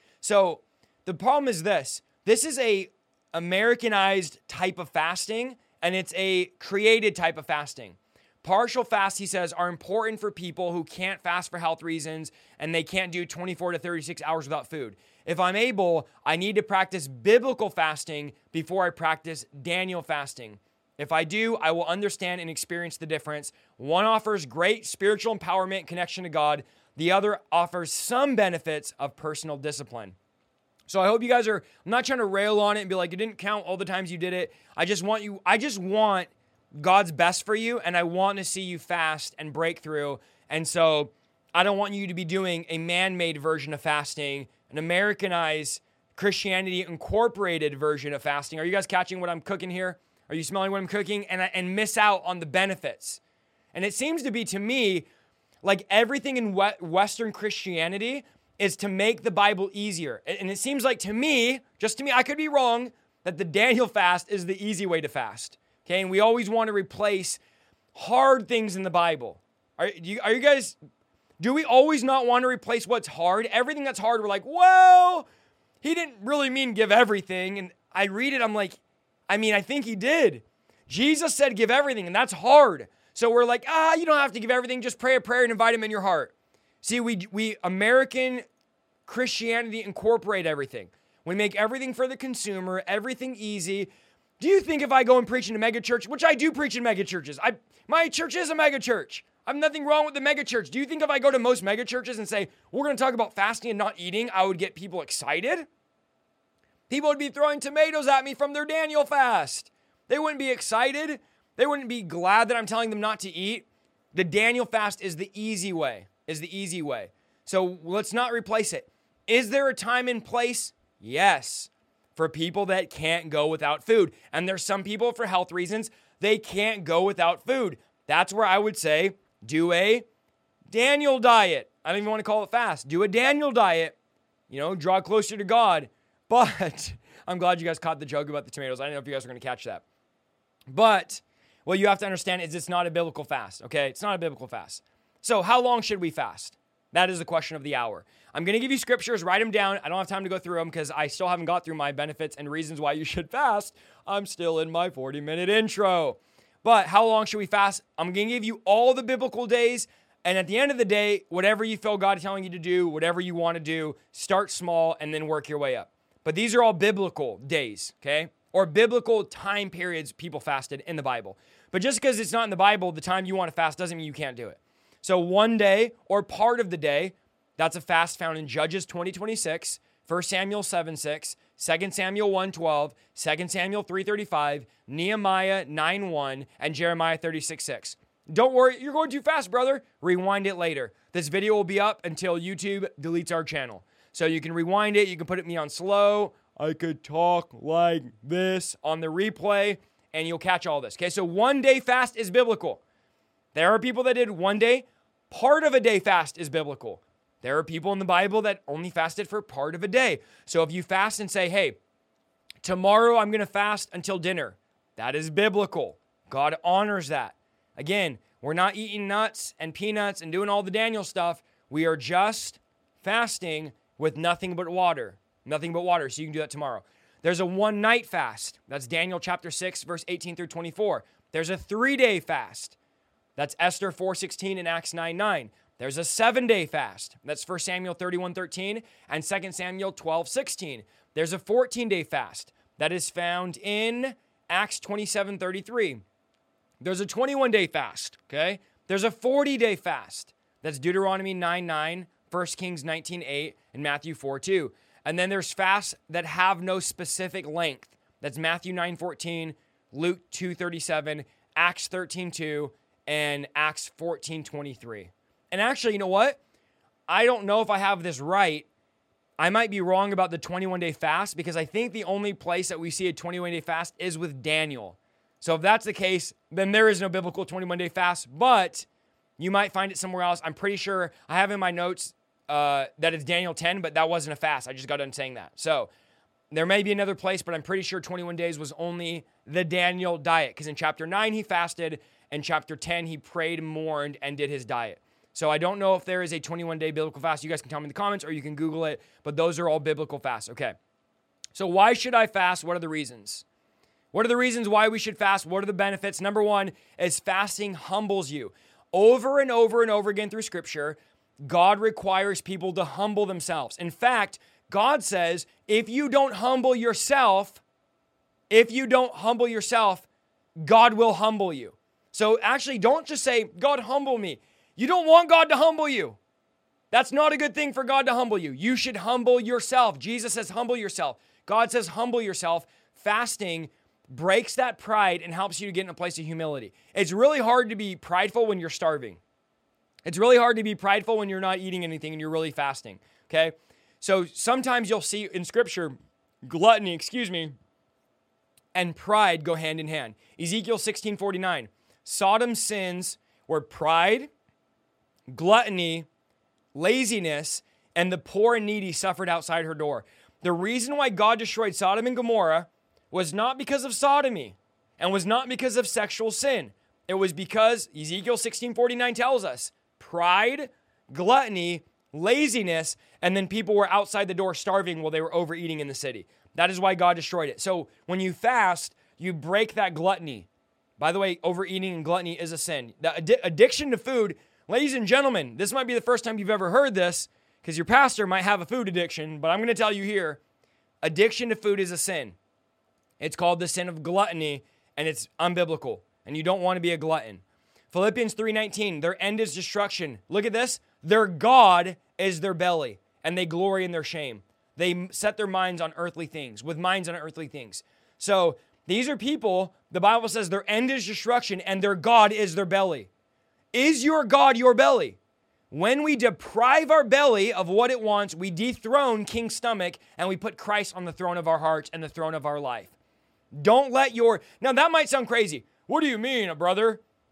So the problem is this. This is a Americanized type of fasting, and it's a created type of fasting. Partial fasts, he says, are important for people who can't fast for health reasons and they can't do twenty-four to thirty-six hours without food. If I'm able, I need to practice biblical fasting before I practice Daniel fasting. If I do, I will understand and experience the difference. One offers great spiritual empowerment and connection to God. The other offers some benefits of personal discipline. So I hope you guys are, I'm not trying to rail on it and be like, it didn't count all the times you did it. I just want you, I just want God's best for you, and I want to see you fast and break through. And so I don't want you to be doing a man-made version of fasting, an Americanized Christianity Incorporated version of fasting. Are you guys catching what I'm cooking here? Are you smelling what I'm cooking? And, and miss out on the benefits. And it seems to be, to me, like everything in Western Christianity is to make the Bible easier. And it seems like to me, just to me, I could be wrong, that the Daniel fast is the easy way to fast. Okay, and we always want to replace hard things in the Bible. Are you, are you guys, do we always not want to replace what's hard? Everything that's hard, we're like, well, he didn't really mean give everything. And I read it, I'm like, I mean, I think he did. Jesus said give everything, and that's hard. So we're like, ah, you don't have to give everything. Just pray a prayer and invite him in your heart. See, we we American Christianity incorporate everything. We make everything for the consumer, everything easy. Do you think if I go and preach in a mega church, which I do preach in mega churches, I my church is a mega church. I have nothing wrong with the mega church. Do you think if I go to most mega churches and say, we're going to talk about fasting and not eating, I would get people excited? People would be throwing tomatoes at me from their Daniel fast. They wouldn't be excited. They wouldn't be glad that I'm telling them not to eat. The Daniel fast is the easy way, is the easy way. So let's not replace it. Is there a time and place? Yes. For people that can't go without food. And there's some people, for health reasons, they can't go without food. That's where I would say, do a Daniel diet. I don't even want to call it fast. Do a Daniel diet. You know, draw closer to God. But I'm glad you guys caught the joke about the tomatoes. I don't know if you guys are going to catch that. But what you have to understand is it's not a biblical fast, okay? It's not a biblical fast. So how long should we fast? That is the question of the hour. I'm going to give you scriptures, write them down. I don't have time to go through them because I still haven't got through my benefits and reasons why you should fast. I'm still in my forty-minute intro. But how long should we fast? I'm going to give you all the biblical days. And at the end of the day, whatever you feel God is telling you to do, whatever you want to do, start small and then work your way up. But these are all biblical days, okay? Or biblical time periods people fasted in the Bible. But just because it's not in the Bible, the time you want to fast doesn't mean you can't do it. So one day or part of the day, that's a fast found in Judges twenty twenty-six, First Samuel seven six, Second Samuel one twelve, Second Samuel three thirty-five, Nehemiah nine one, and Jeremiah thirty-six six. Don't worry, you're going too fast, brother. Rewind it later. This video will be up until YouTube deletes our channel. So you can rewind it, you can put it me on slow. I could talk like this on the replay, and you'll catch all this. Okay, so one day fast is biblical. There are people that did one day. Part of a day fast is biblical. There are people in the Bible that only fasted for part of a day. So if you fast and say, hey, tomorrow I'm going to fast until dinner, that is biblical. God honors that. Again, we're not eating nuts and peanuts and doing all the Daniel stuff. We are just fasting with nothing but water. Nothing but water. So you can do that tomorrow. There's a one night fast. That's Daniel chapter six, verse eighteen through twenty-four. There's a three day fast. That's Esther four sixteen and Acts nine nine. There's a seven-day fast. That's First Samuel thirty-one thirteen and Second Samuel twelve sixteen. There's a fourteen-day fast. That is found in Acts twenty-seven thirty-three. There's a twenty-one-day fast, okay? There's a forty-day fast. That's Deuteronomy nine nine, First Kings nineteen eight, and Matthew four two. And then there's fasts that have no specific length. That's Matthew nine fourteen, Luke two thirty-seven, Acts thirteen two, and Acts fourteen twenty-three. And actually, you know what? I don't know if I have this right. I might be wrong about the twenty-one-day fast because I think the only place that we see a twenty-one-day fast is with Daniel. So if that's the case, then there is no biblical twenty-one-day fast, but you might find it somewhere else. I'm pretty sure I have in my notes uh, that it's Daniel ten, but that wasn't a fast. I just got done saying that. So there may be another place, but I'm pretty sure twenty-one days was only the Daniel diet because in chapter nine, he fasted. In chapter ten, he prayed, mourned, and did his diet. So I don't know if there is a twenty-one-day biblical fast. You guys can tell me in the comments or you can Google it, but those are all biblical fasts. Okay. So why should I fast? What are the reasons? What are the reasons why we should fast? What are the benefits? Number one is fasting humbles you. Over and over and over again through Scripture, God requires people to humble themselves. In fact, God says, if you don't humble yourself, if you don't humble yourself, God will humble you. So actually, don't just say, God, humble me. You don't want God to humble you. That's not a good thing for God to humble you. You should humble yourself. Jesus says, humble yourself. God says, humble yourself. Fasting breaks that pride and helps you to get in a place of humility. It's really hard to be prideful when you're starving. It's really hard to be prideful when you're not eating anything and you're really fasting, okay? So sometimes you'll see in Scripture, gluttony, excuse me, and pride go hand in hand. Ezekiel sixteen forty-nine, Sodom's sins were pride, gluttony, laziness, and the poor and needy suffered outside her door. The reason why God destroyed Sodom and Gomorrah was not because of sodomy and was not because of sexual sin. It was because Ezekiel sixteen forty-nine tells us pride, gluttony, laziness, and then people were outside the door starving while they were overeating in the city. That is why God destroyed it. So when you fast, you break that gluttony. By the way, overeating and gluttony is a sin. The addi- addiction to food, ladies and gentlemen, this might be the first time you've ever heard this because your pastor might have a food addiction, but I'm going to tell you here, addiction to food is a sin. It's called the sin of gluttony, and it's unbiblical, and you don't want to be a glutton. Philippians three nineteen, their end is destruction. Look at this. Their God is their belly, and they glory in their shame. They set their minds on earthly things, with minds on earthly things. So these are people, the Bible says their end is destruction, and their God is their belly. Is your God your belly? When we deprive our belly of what it wants, we dethrone King's stomach, and we put Christ on the throne of our hearts and the throne of our life. Don't let your... Now, that might sound crazy. What do you mean, brother?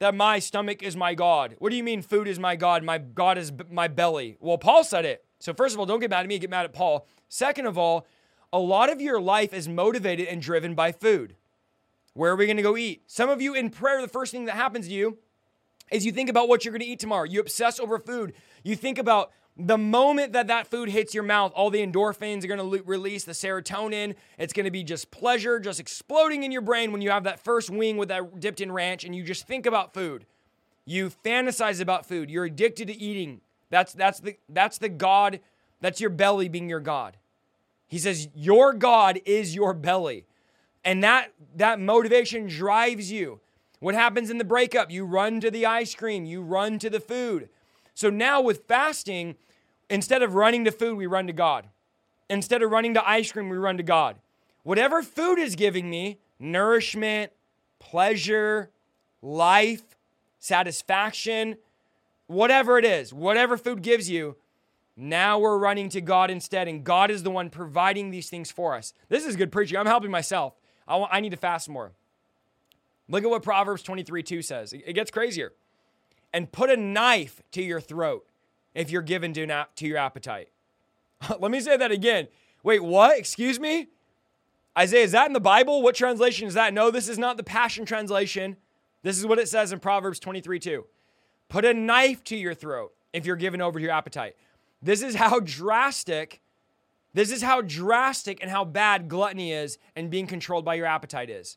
that my stomach is my God. What do you mean food is my God? My God is b- my belly. Well, Paul said it. So first of all, don't get mad at me, get mad at Paul. Second of all, a lot of your life is motivated and driven by food. Where are we going to go eat? Some of you in prayer, the first thing that happens to you is you think about what you're going to eat tomorrow. You obsess over food. You think about the moment that that food hits your mouth, all the endorphins are going to lo- release, the serotonin. It's going to be just pleasure, just exploding in your brain when you have that first wing with that dipped in ranch and you just think about food. You fantasize about food. You're addicted to eating. That's, that's, the, that's the God. That's your belly being your God. He says, your God is your belly. And that, that motivation drives you. What happens in the breakup? You run to the ice cream. You run to the food. So now with fasting, instead of running to food, we run to God. Instead of running to ice cream, we run to God. Whatever food is giving me, nourishment, pleasure, life, satisfaction, whatever it is, whatever food gives you, now we're running to God instead, and God is the one providing these things for us. This is good preaching. I'm helping myself. I, want, I need to fast more. Look at what Proverbs twenty-three two says. It, it gets crazier. And put a knife to your throat if you're given to, na- to your appetite. Let me say that again. Wait, what? Excuse me? Isaiah, is that in the Bible? What translation is that? No, this is not the Passion Translation. This is what it says in Proverbs twenty-three two. Put a knife to your throat if you're given over to your appetite. This is how drastic, this is how drastic and how bad gluttony is and being controlled by your appetite is.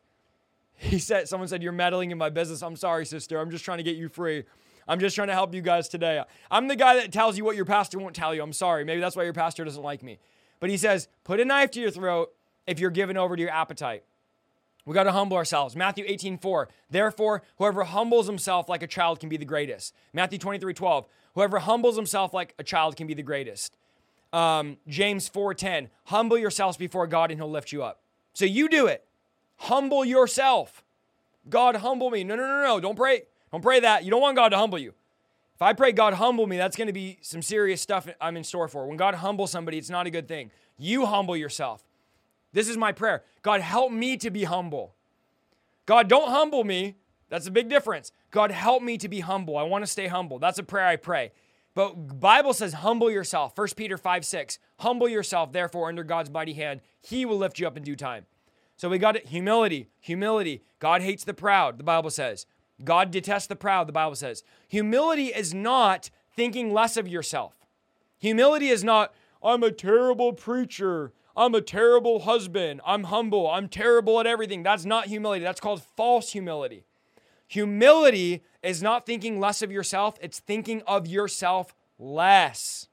He said, someone said, you're meddling in my business. I'm sorry, sister. I'm just trying to get you free. I'm just trying to help you guys today. I'm the guy that tells you what your pastor won't tell you. I'm sorry. Maybe that's why your pastor doesn't like me. But he says, put a knife to your throat if you're given over to your appetite. We got to humble ourselves. Matthew eighteen four. Therefore, whoever humbles himself like a child can be the greatest. Matthew twenty-three twelve. Whoever humbles himself like a child can be the greatest. Um, James four ten. Humble yourselves before God and he'll lift you up. So you do it. Humble yourself. God, humble me. No, no, no, no. Don't pray. Don't pray that. You don't want God to humble you. If I pray, God, humble me, that's going to be some serious stuff I'm in store for. When God humbles somebody, it's not a good thing. You humble yourself. This is my prayer. God, help me to be humble. God, don't humble me. That's a big difference. God, help me to be humble. I want to stay humble. That's a prayer I pray. But Bible says, humble yourself. First Peter five six. Humble yourself, therefore, under God's mighty hand. He will lift you up in due time. So we got it. Humility. Humility. God hates the proud, the Bible says. God detests the proud, the Bible says. Humility is not thinking less of yourself. Humility is not, I'm a terrible preacher. I'm a terrible husband. I'm humble. I'm terrible at everything. That's not humility. That's called false humility. Humility is not thinking less of yourself. It's thinking of yourself less.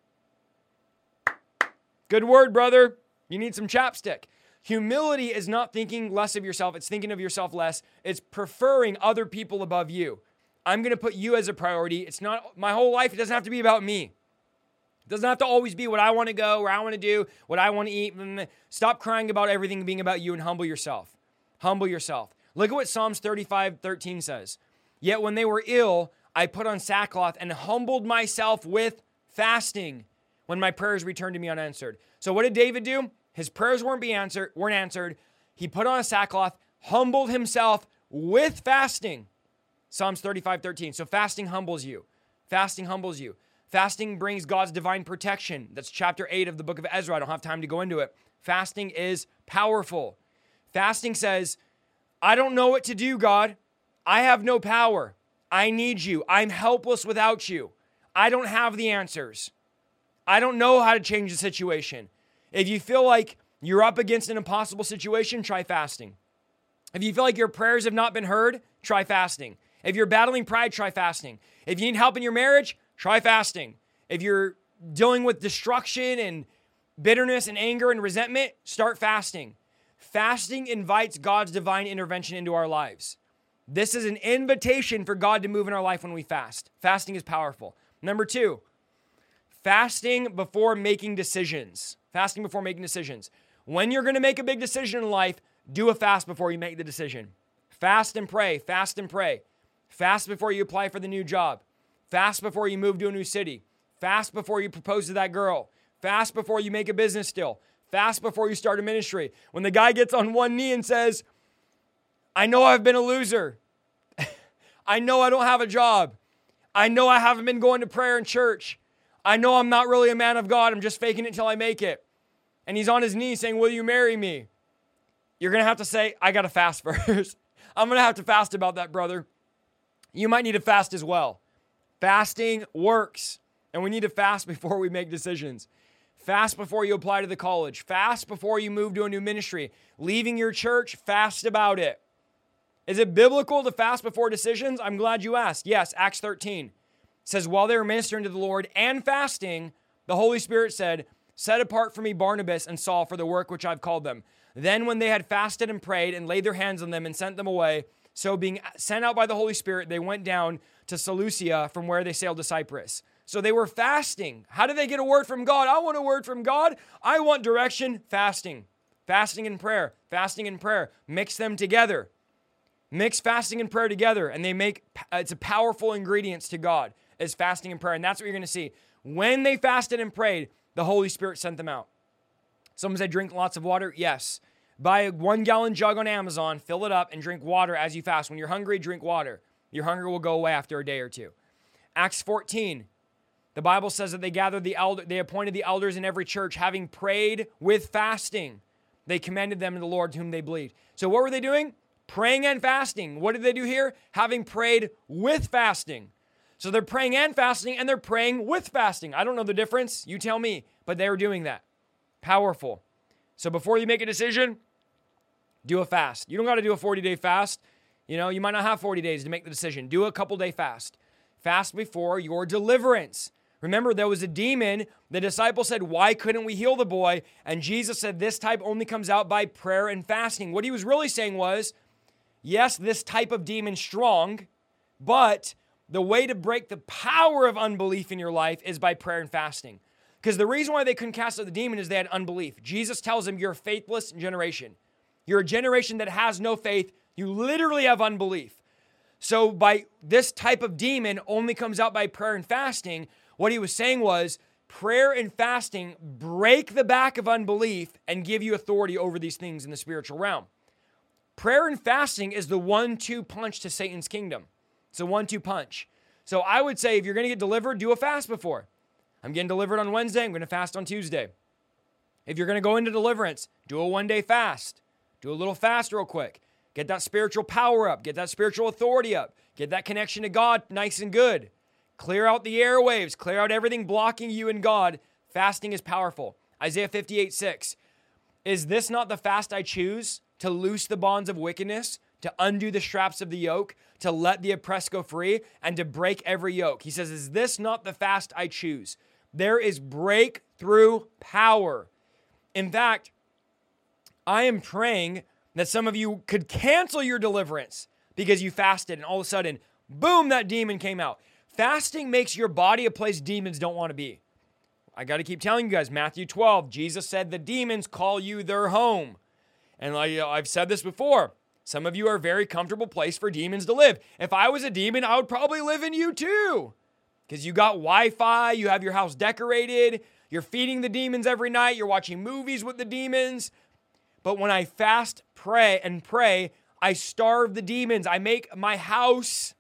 Good word, brother. You need some chapstick. Humility is not thinking less of yourself. It's thinking of yourself less. It's preferring other people above you. I'm going to put you as a priority. It's not my whole life. It doesn't have to be about me. It doesn't have to always be what I want to go, where I want to do, what I want to eat. Stop crying about everything being about you and humble yourself. Humble yourself. Look at what Psalms thirty-five thirteen says. Yet when they were ill, I put on sackcloth and humbled myself with fasting when my prayers returned to me unanswered. So what did David do? His prayers weren't be answered, weren't answered. He put on a sackcloth, humbled himself with fasting. Psalms thirty-five thirteen. So fasting humbles you. Fasting humbles you. Fasting brings God's divine protection. That's chapter eight of the book of Ezra. I don't have time to go into it. Fasting is powerful. Fasting says, I don't know what to do, God. I have no power. I need you. I'm helpless without you. I don't have the answers. I don't know how to change the situation. If you feel like you're up against an impossible situation, try fasting. If you feel like your prayers have not been heard, try fasting. If you're battling pride, try fasting. If you need help in your marriage, try fasting. If you're dealing with destruction and bitterness and anger and resentment, start fasting. Fasting invites God's divine intervention into our lives. This is an invitation for God to move in our life when we fast. Fasting is powerful. Number two, fasting before making decisions. Fasting before making decisions. When you're going to make a big decision in life, do a fast before you make the decision. Fast and pray. Fast and pray. Fast before you apply for the new job. Fast before you move to a new city. Fast before you propose to that girl. Fast before you make a business deal. Fast before you start a ministry. When the guy gets on one knee and says, I know I've been a loser. I know I don't have a job. I know I haven't been going to prayer in church. I know I'm not really a man of God. I'm just faking it until I make it. And he's on his knees saying, will you marry me? You're going to have to say, I got to fast first. I'm going to have to fast about that, brother. You might need to fast as well. Fasting works. And we need to fast before we make decisions. Fast before you apply to the college. Fast before you move to a new ministry. Leaving your church, fast about it. Is it biblical to fast before decisions? I'm glad you asked. Yes, Acts thirteen says, while they were ministering to the Lord and fasting, the Holy Spirit said, set apart for me Barnabas and Saul for the work which I've called them. Then when they had fasted and prayed and laid their hands on them and sent them away, so being sent out by the Holy Spirit, they went down to Seleucia from where they sailed to Cyprus. So they were fasting. How did they get a word from God? I want a word from God. I want direction. Fasting. Fasting and prayer. Fasting and prayer. Mix them together. Mix fasting and prayer together, and they make, it's a powerful ingredients to God, is fasting and prayer. And that's what you're going to see. When they fasted and prayed, the Holy Spirit sent them out. Someone said, drink lots of water. Yes. Buy a one gallon jug on Amazon, fill it up, and drink water as you fast. When you're hungry, drink water. Your hunger will go away after a day or two. Acts fourteen, the Bible says that they gathered the elder, they appointed the elders in every church, having prayed with fasting. They commended them to the Lord to whom they believed. So what were they doing? Praying and fasting. What did they do here? Having prayed with fasting. So they're praying and fasting, and they're praying with fasting. I don't know the difference. You tell me. But they were doing that. Powerful. So before you make a decision, do a fast. You don't got to do a forty-day fast. You know, you might not have forty days to make the decision. Do a couple-day fast. Fast before your deliverance. Remember, there was a demon. The disciples said, why couldn't we heal the boy? And Jesus said, this type only comes out by prayer and fasting. What he was really saying was, yes, this type of demon's strong, but the way to break the power of unbelief in your life is by prayer and fasting. Because the reason why they couldn't cast out the demon is they had unbelief. Jesus tells them, you're a faithless generation. You're a generation that has no faith. You literally have unbelief. So by this type of demon only comes out by prayer and fasting. What he was saying was, prayer and fasting break the back of unbelief and give you authority over these things in the spiritual realm. Prayer and fasting is the one two punch to Satan's kingdom. It's a one two punch. So I would say if you're going to get delivered, do a fast before. I'm getting delivered on Wednesday. I'm going to fast on Tuesday. If you're going to go into deliverance, do a one-day fast. Do a little fast real quick. Get that spiritual power up. Get that spiritual authority up. Get that connection to God nice and good. Clear out the airwaves. Clear out everything blocking you and God. Fasting is powerful. Isaiah fifty-eight six. Is this not the fast I choose? To loose the bonds of wickedness, to undo the straps of the yoke, to let the oppressed go free, and to break every yoke. He says, is this not the fast I choose? There is breakthrough power. In fact, I am praying that some of you could cancel your deliverance because you fasted and all of a sudden, boom, that demon came out. Fasting makes your body a place demons don't want to be. I got to keep telling you guys, Matthew twelve, Jesus said the demons call you their home. And like, you know, I've said this before. Some of you are a very comfortable place for demons to live. If I was a demon, I would probably live in you too. Because you got Wi-Fi, you have your house decorated, you're feeding the demons every night, you're watching movies with the demons. But when I fast, pray, and pray, I starve the demons. I make my house,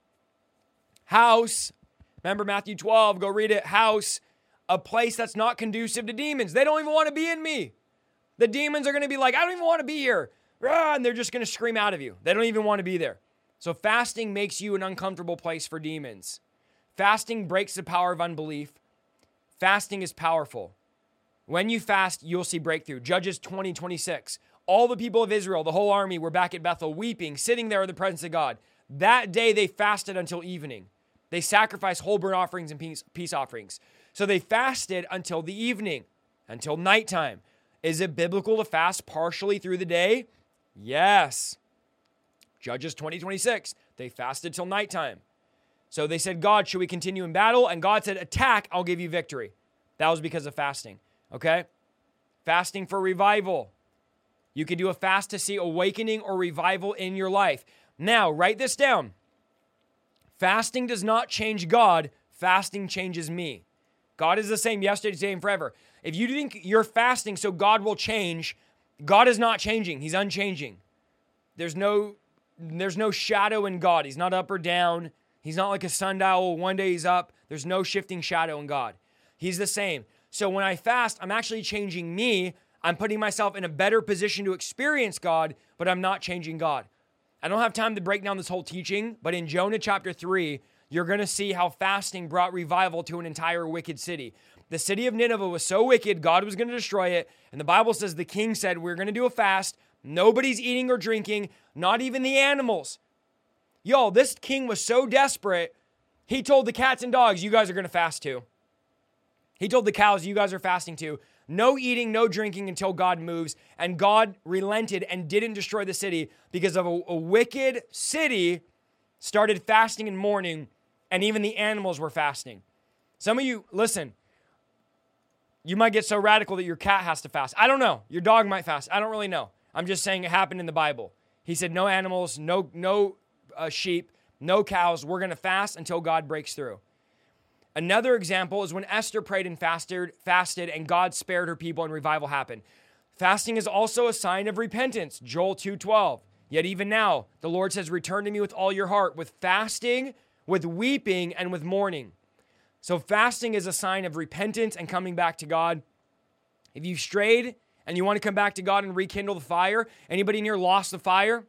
house, remember Matthew twelve, go read it, house, a place that's not conducive to demons. They don't even want to be in me. The demons are going to be like, I don't even want to be here. And they're just going to scream out of you. They don't even want to be there. So fasting makes you an uncomfortable place for demons. Fasting breaks the power of unbelief. Fasting is powerful. When you fast, you'll see breakthrough. Judges twenty twenty-six. All the people of Israel, the whole army, were back at Bethel weeping, sitting there in the presence of God. That day they fasted until evening. They sacrificed whole burnt offerings and peace, peace offerings. So they fasted until the evening, until nighttime. Is it biblical to fast partially through the day? Yes. Judges twenty twenty-six, they fasted till nighttime. So they said, God, should we continue in battle? And God said, attack, I'll give you victory. That was because of fasting, okay? Fasting for revival. You can do a fast to see awakening or revival in your life. Now, write this down. Fasting does not change God. Fasting changes me. God is the same yesterday, today, and forever. If you think you're fasting so God will change, God is not changing. He's unchanging. There's no there's no shadow in God. He's not up or down. He's not like a sundial. One day he's up. There's no shifting shadow in God. He's the same. So when I fast, I'm actually changing me. I'm putting myself in a better position to experience God, but I'm not changing God. I don't have time to break down this whole teaching, but in Jonah chapter three, you're going to see how fasting brought revival to an entire wicked city. The city of Nineveh was so wicked, God was going to destroy it. And the Bible says the king said, we're going to do a fast. Nobody's eating or drinking, not even the animals. Yo, this king was so desperate, he told the cats and dogs, you guys are going to fast too. He told the cows, you guys are fasting too. No eating, no drinking until God moves. And God relented and didn't destroy the city because of a, a wicked city started fasting and mourning, and even the animals were fasting. Some of you, listen, you might get so radical that your cat has to fast. I don't know. Your dog might fast. I don't really know. I'm just saying it happened in the Bible. He said, no animals, no, no uh, sheep, no cows. We're going to fast until God breaks through. Another example is when Esther prayed and fasted, fasted, and God spared her people and revival happened. Fasting is also a sign of repentance. Joel two twelve. Yet even now, the Lord says, return to me with all your heart, with fasting, with weeping, and with mourning. So fasting is a sign of repentance and coming back to God. If you've strayed and you want to come back to God and rekindle the fire, anybody in here lost the fire?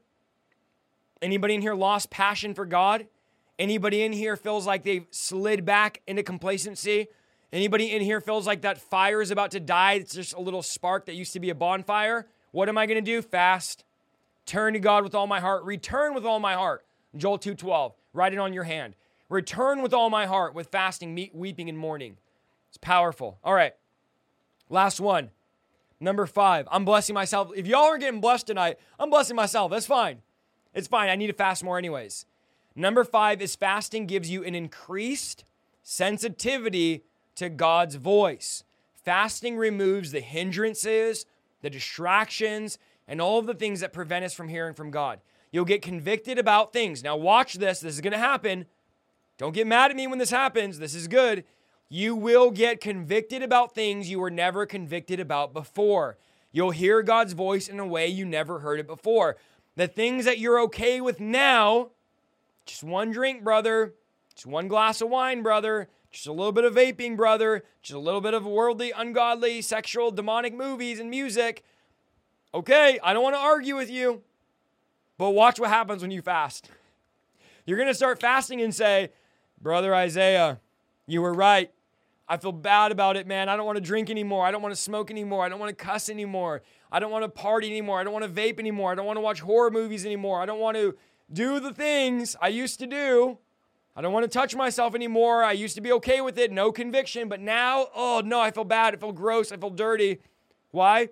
Anybody in here lost passion for God? Anybody in here feels like they've slid back into complacency? Anybody in here feels like that fire is about to die? It's just a little spark that used to be a bonfire. What am I going to do? Fast. Turn to God with all my heart. Return with all my heart. Joel two twelve. Write it on your hand. Return with all my heart with fasting, weeping, and mourning. It's powerful. All right. Last one. Number five. I'm blessing myself. If y'all are getting blessed tonight, I'm blessing myself. That's fine. It's fine. I need to fast more anyways. Number five is fasting gives you an increased sensitivity to God's voice. Fasting removes the hindrances, the distractions, and all of the things that prevent us from hearing from God. You'll get convicted about things. Now watch this. This is going to happen. Don't get mad at me when this happens. This is good. You will get convicted about things you were never convicted about before. You'll hear God's voice in a way you never heard it before. The things that you're okay with now, just one drink, brother. Just one glass of wine, brother. Just a little bit of vaping, brother. Just a little bit of worldly, ungodly, sexual, demonic movies and music. Okay, I don't want to argue with you, but watch what happens when you fast. You're going to start fasting and say, Brother Isaiah, you were right. I feel bad about it, man. I don't want to drink anymore. I don't want to smoke anymore. I don't want to cuss anymore. I don't want to party anymore. I don't want to vape anymore. I don't want to watch horror movies anymore. I don't want to do the things I used to do. I don't want to touch myself anymore. I used to be okay with it. No conviction. But now, oh no, I feel bad. I feel gross. I feel dirty. Why?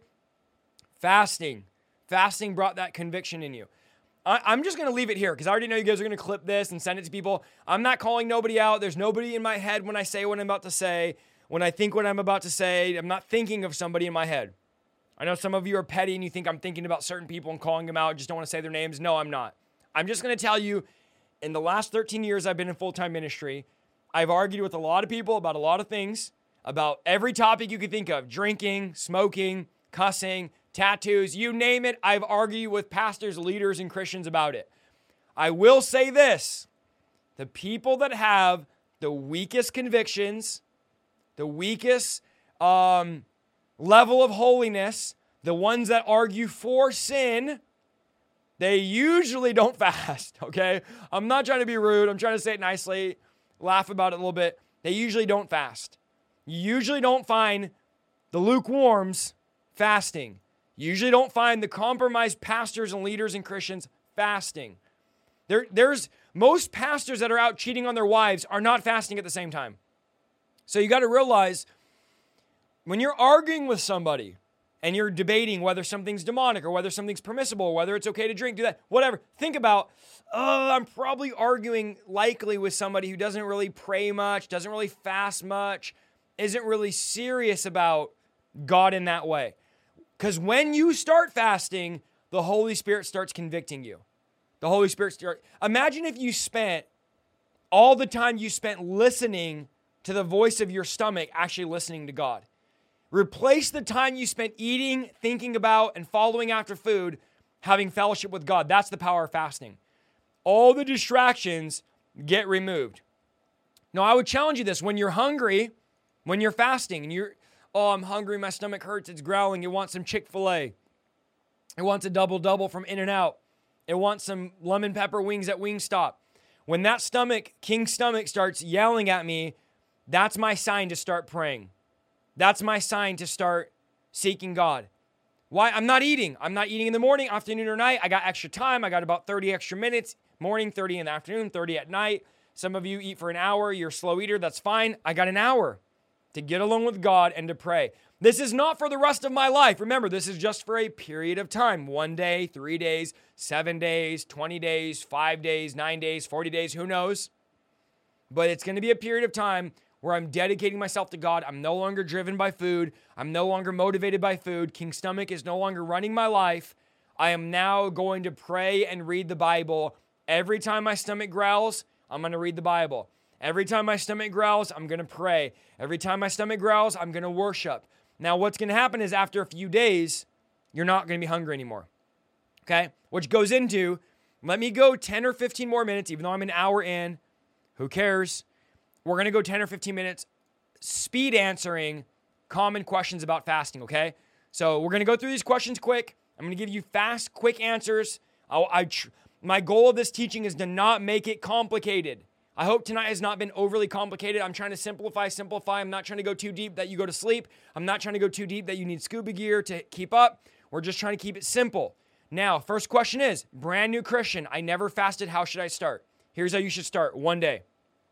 Fasting. Fasting brought that conviction in you. I, I'm just going to leave it here because I already know you guys are going to clip this and send it to people. I'm not calling nobody out. There's nobody in my head when I say what I'm about to say. When I think what I'm about to say, I'm not thinking of somebody in my head. I know some of you are petty and you think I'm thinking about certain people and calling them out. Just don't want to say their names. No, I'm not. I'm just going to tell you, in the last thirteen years I've been in full-time ministry, I've argued with a lot of people about a lot of things, about every topic you could think of, drinking, smoking, cussing, tattoos, you name it. I've argued with pastors, leaders, and Christians about it. I will say this, the people that have the weakest convictions, the weakest um, level of holiness, the ones that argue for sin, they usually don't fast, okay? I'm not trying to be rude. I'm trying to say it nicely, laugh about it a little bit. They usually don't fast. You usually don't find the lukewarms fasting. You usually don't find the compromised pastors and leaders and Christians fasting. There, there's most pastors that are out cheating on their wives are not fasting at the same time. So you got to realize when you're arguing with somebody and you're debating whether something's demonic or whether something's permissible, or whether it's okay to drink, do that, whatever. Think about, oh, I'm probably arguing likely with somebody who doesn't really pray much, doesn't really fast much, isn't really serious about God in that way. Because when you start fasting, the Holy Spirit starts convicting you. The Holy Spirit starts. Imagine if you spent all the time you spent listening to the voice of your stomach, actually listening to God. Replace the time you spent eating, thinking about, and following after food, having fellowship with God. That's the power of fasting. all the distractions get removed. Now, I would challenge you this. When you're hungry, when you're fasting, and you're, oh, I'm hungry, my stomach hurts, it's growling, you want some Chick-fil-A. It wants a double-double from In-N-Out. It wants some lemon pepper wings at Wingstop. When that stomach, king stomach, starts yelling at me, that's my sign to start praying. That's my sign to start seeking God. Why? I'm not eating. I'm not eating in the morning, afternoon, or night. I got extra time. I got about thirty extra minutes. Morning, thirty in the afternoon, thirty at night. Some of you eat for an hour. You're a slow eater. That's fine. I got an hour to get alone with God and to pray. This is not for the rest of my life. Remember, this is just for a period of time. One day, three days, seven days, twenty days, five days, nine days, forty days, who knows? But it's going to be a period of time where I'm dedicating myself to God. I'm no longer driven by food. I'm no longer motivated by food. King Stomach is no longer running my life. I am now going to pray and read the Bible. Every time my stomach growls, I'm going to read the Bible. Every time my stomach growls, I'm going to pray. Every time my stomach growls, I'm going to worship. Now, what's going to happen is after a few days, you're not going to be hungry anymore. Okay? Which goes into, let me go ten or fifteen more minutes, even though I'm an hour in. Who cares? We're going to go ten or fifteen minutes speed answering common questions about fasting, okay? So we're going to go through these questions quick. I'm going to give you fast, quick answers. I, I tr- my goal of this teaching is to not make it complicated. I hope tonight has not been overly complicated. I'm trying to simplify, simplify. I'm not trying to go too deep that you go to sleep. I'm not trying to go too deep that you need scuba gear to keep up. We're just trying to keep it simple. Now, first question is, brand new Christian, I never fasted. How should I start? Here's how you should start. One day.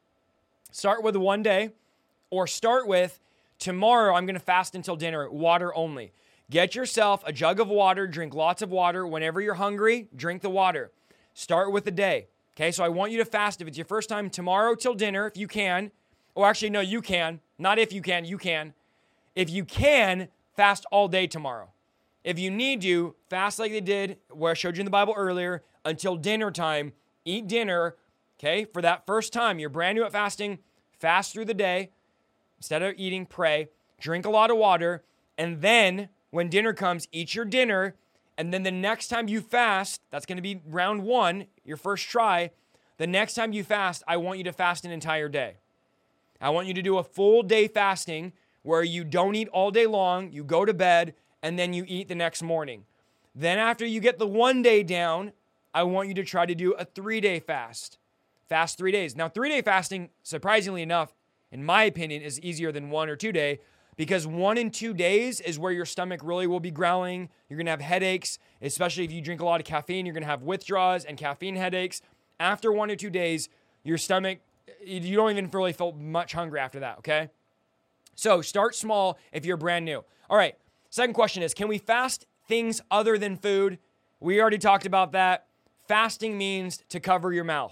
Start with one day, or start with, tomorrow I'm going to fast until dinner, water only. Get yourself a jug of water, drink lots of water. Whenever you're hungry, drink the water. Start with the day. Okay, so I want you to fast. If it's your first time, tomorrow till dinner, if you can. Or actually, no, you can. Not if you can, you can. If you can, fast all day tomorrow. If you need to, fast like they did, where I showed you in the Bible earlier, until dinner time. Eat dinner, okay? For that first time, you're brand new at fasting. Fast through the day. Instead of eating, pray. Drink a lot of water. And then, when dinner comes, eat your dinner. And then the next time you fast, that's going to be round one, your first try. The next time you fast, I want you to fast an entire day. I want you to do a full day fasting where you don't eat all day long, you go to bed, and then you eat the next morning. Then after you get the one day down, I want you to try to do a three-day fast. Fast three days. Now, three-day fasting, surprisingly enough, in my opinion, is easier than one or two-day, because one and two days is where your stomach really will be growling. You're going to have headaches, especially if you drink a lot of caffeine. You're going to have withdrawals and caffeine headaches. After one or two days, your stomach, you don't even really feel much hungry after that, okay? So start small if you're brand new. All right, second question is, can we fast things other than food? We already talked about that. Fasting means to cover your mouth.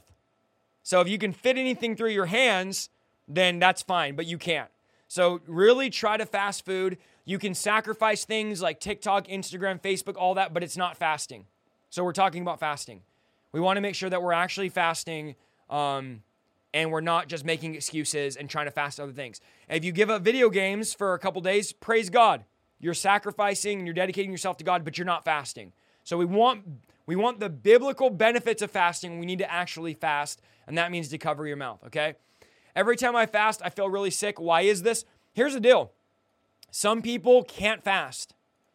So if you can fit anything through your hands, then that's fine, but you can't. So really try to fast food. You can sacrifice things like TikTok, Instagram, Facebook, all that, but it's not fasting. So we're talking about fasting. We want to make sure that we're actually fasting um, and we're not just making excuses and trying to fast other things. If you give up video games for a couple days, praise God. You're sacrificing and you're dedicating yourself to God, but you're not fasting. So we want we want the biblical benefits of fasting. We need to actually fast, and that means to cover your mouth, okay? Every time I fast, I feel really sick. Why is this? Here's the deal. Some people can't fast.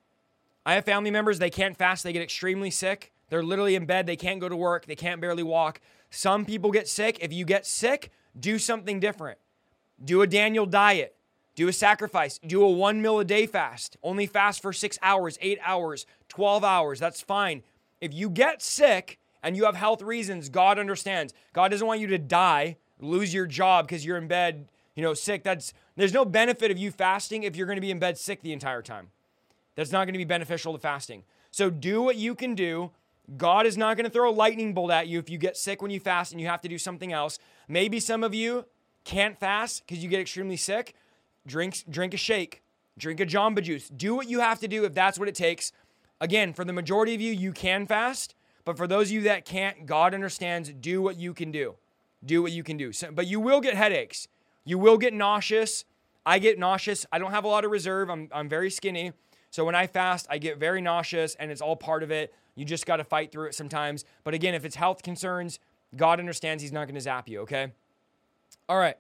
I have family members, they can't fast. They get extremely sick. They're literally in bed. They can't go to work. They can't barely walk. Some people get sick. If you get sick, do something different. Do a Daniel diet. Do a sacrifice. Do a one meal a day fast. Only fast for six hours, eight hours, twelve hours. That's fine. If you get sick and you have health reasons, God understands. God doesn't want you to die, lose your job because you're in bed, you know, sick. That's there's no benefit of you fasting if you're going to be in bed sick the entire time. That's not going to be beneficial to fasting. So do what you can do. God is not going to throw a lightning bolt at you if you get sick when you fast and you have to do something else. Maybe some of you can't fast because you get extremely sick. Drink, drink a shake. Drink a Jamba Juice. Do what you have to do if that's what it takes. Again, for the majority of you, you can fast. But for those of you that can't, God understands. Do what you can do. Do what you can do. So, but you will get headaches. You will get nauseous. I get nauseous. I don't have a lot of reserve. I'm, I'm very skinny. So when I fast, I get very nauseous, and it's all part of it. You just got to fight through it sometimes. But again, if it's health concerns, God understands he's not going to zap you, okay? All right.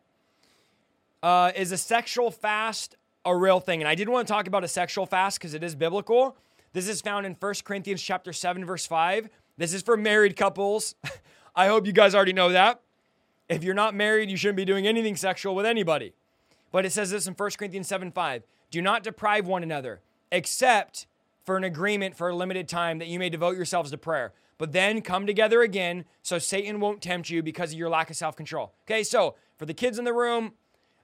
Uh, is a sexual fast a real thing? And I did want to talk about a sexual fast because it is biblical. This is found in First Corinthians chapter seven, verse five. This is for married couples. I hope you guys already know that. If you're not married, you shouldn't be doing anything sexual with anybody. But it says this in First Corinthians seven, five. Do not deprive one another, except for an agreement for a limited time that you may devote yourselves to prayer. But then come together again so Satan won't tempt you because of your lack of self-control. Okay, so for the kids in the room,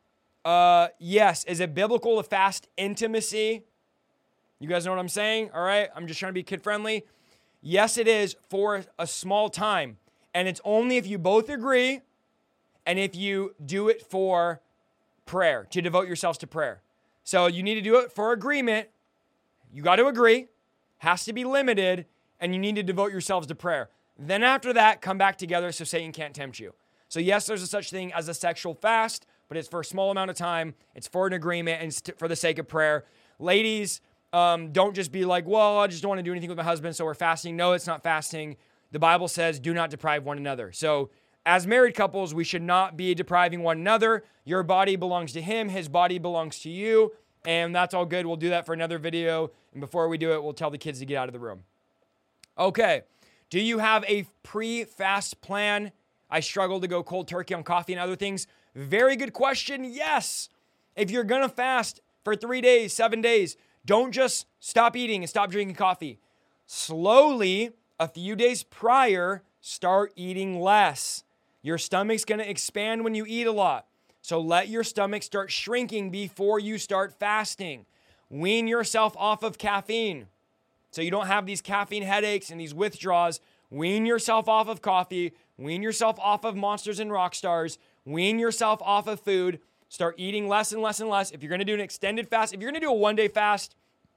uh, yes, is it biblical to fast intimacy? You guys know what I'm saying? All right, I'm just trying to be kid-friendly. Yes, it is for a small time. And it's only if you both agree and if you do it for prayer, to devote yourselves to prayer. So you need to do it for agreement. You got to agree. Has to be limited. And you need to devote yourselves to prayer. Then after that, come back together so Satan can't tempt you. So yes, there's a such thing as a sexual fast, but it's for a small amount of time. It's for an agreement and it's for the sake of prayer. Ladies, um, don't just be like, well, I just don't want to do anything with my husband, so we're fasting. No, it's not fasting. The Bible says do not deprive one another. So as married couples, we should not be depriving one another. Your body belongs to him. His body belongs to you. And that's all good. We'll do that for another video. And before we do it, we'll tell the kids to get out of the room. Okay. Do you have a pre-fast plan? I struggle to go cold turkey on coffee and other things. Very good question. Yes. If you're going to fast for three days, seven days, don't just stop eating and stop drinking coffee. Slowly, a few days prior, start eating less. Your stomach's going to expand when you eat a lot. So let your stomach start shrinking before you start fasting. Wean yourself off of caffeine so you don't have these caffeine headaches and these withdrawals. Wean yourself off of coffee. Wean yourself off of Monsters and Rockstars. Wean yourself off of food. Start eating less and less and less. If you're going to do an extended fast, if you're going to do a one-day fast,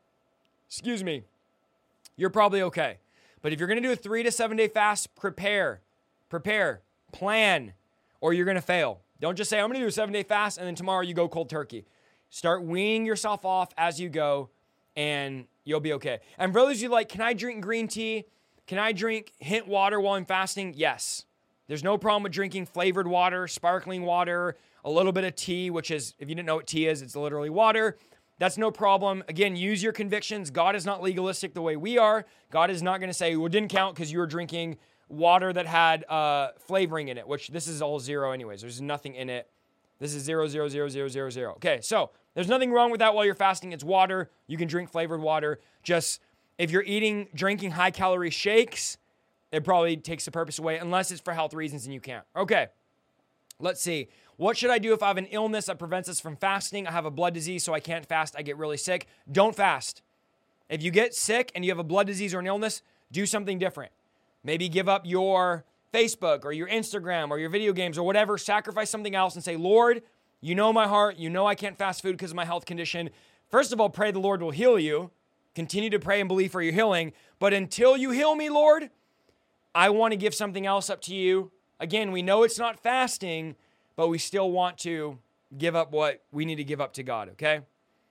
excuse me, you're probably okay. But if you're going to do a three to seven day fast, prepare, prepare, plan, or you're going to fail. Don't just say, I'm going to do a seven day fast, and then tomorrow you go cold turkey. Start weaning yourself off as you go, and you'll be okay. And for those of you like, can I drink green tea? Can I drink hint water while I'm fasting? Yes. There's no problem with drinking flavored water, sparkling water, a little bit of tea, which is, if you didn't know what tea is, it's literally water. That's no problem. Again, use your convictions. God is not legalistic the way we are. God is not going to say, well, it didn't count because you were drinking water that had uh, flavoring in it, which this is all zero anyways. There's nothing in it. This is zero, zero, zero, zero, zero, zero. Okay, so there's nothing wrong with that while you're fasting. It's water. You can drink flavored water. Just if you're eating, drinking high-calorie shakes, it probably takes the purpose away, unless it's for health reasons and you can't. Okay, let's see. What should I do if I have an illness that prevents us from fasting? I have a blood disease, so I can't fast. I get really sick. Don't fast. If you get sick and you have a blood disease or an illness, do something different. Maybe give up your Facebook or your Instagram or your video games or whatever. Sacrifice something else and say, Lord, you know my heart. You know I can't fast food because of my health condition. First of all, pray the Lord will heal you. Continue to pray and believe for your healing. But until you heal me, Lord, I want to give something else up to you. Again, we know it's not fasting, but we still want to give up what we need to give up to God, okay?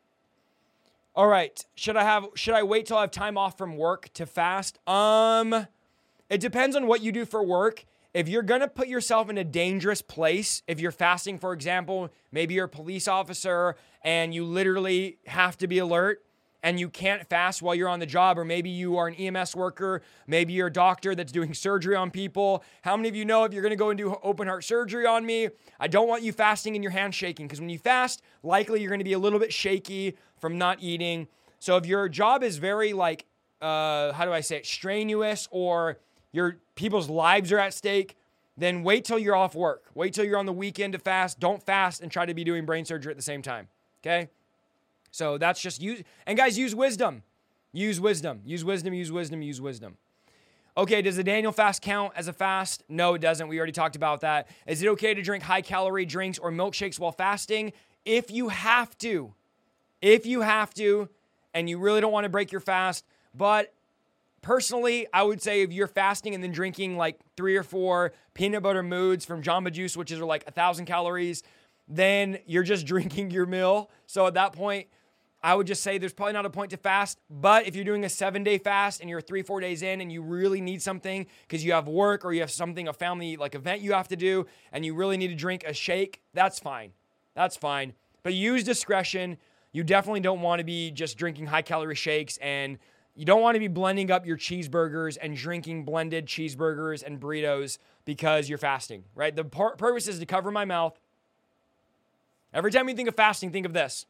All right. Should I have should I wait till I have time off from work to fast? Um, it depends on what you do for work. If you're going to put yourself in a dangerous place, if you're fasting, for example, maybe you're a police officer and you literally have to be alert and you can't fast while you're on the job, or maybe you are an E M S worker, maybe you're a doctor that's doing surgery on people. How many of you know if you're going to go and do open heart surgery on me, I don't want you fasting and your hands shaking, because when you fast, likely you're going to be a little bit shaky from not eating. So if your job is very like, uh, how do I say it, strenuous, or your people's lives are at stake, then wait till you're off work. Wait till you're on the weekend to fast. Don't fast and try to be doing brain surgery at the same time, okay? So that's just use, and guys, use wisdom. Use wisdom. Use wisdom, use wisdom, use wisdom. Okay, does the Daniel fast count as a fast? No, it doesn't. We already talked about that. Is it okay to drink high-calorie drinks or milkshakes while fasting? If you have to. If you have to, and you really don't want to break your fast. But personally, I would say if you're fasting and then drinking like three or four peanut butter moods from Jamba Juice, which is like a thousand calories, then you're just drinking your meal. So at that point, I would just say there's probably not a point to fast, but if you're doing a seven day fast and you're three, four days in and you really need something because you have work or you have something, a family like event you have to do, and you really need to drink a shake, that's fine. That's fine. But use discretion. You definitely don't want to be just drinking high calorie shakes, and you don't want to be blending up your cheeseburgers and drinking blended cheeseburgers and burritos because you're fasting, right? The pur- purpose is to cover my mouth. Every time you think of fasting, think of this.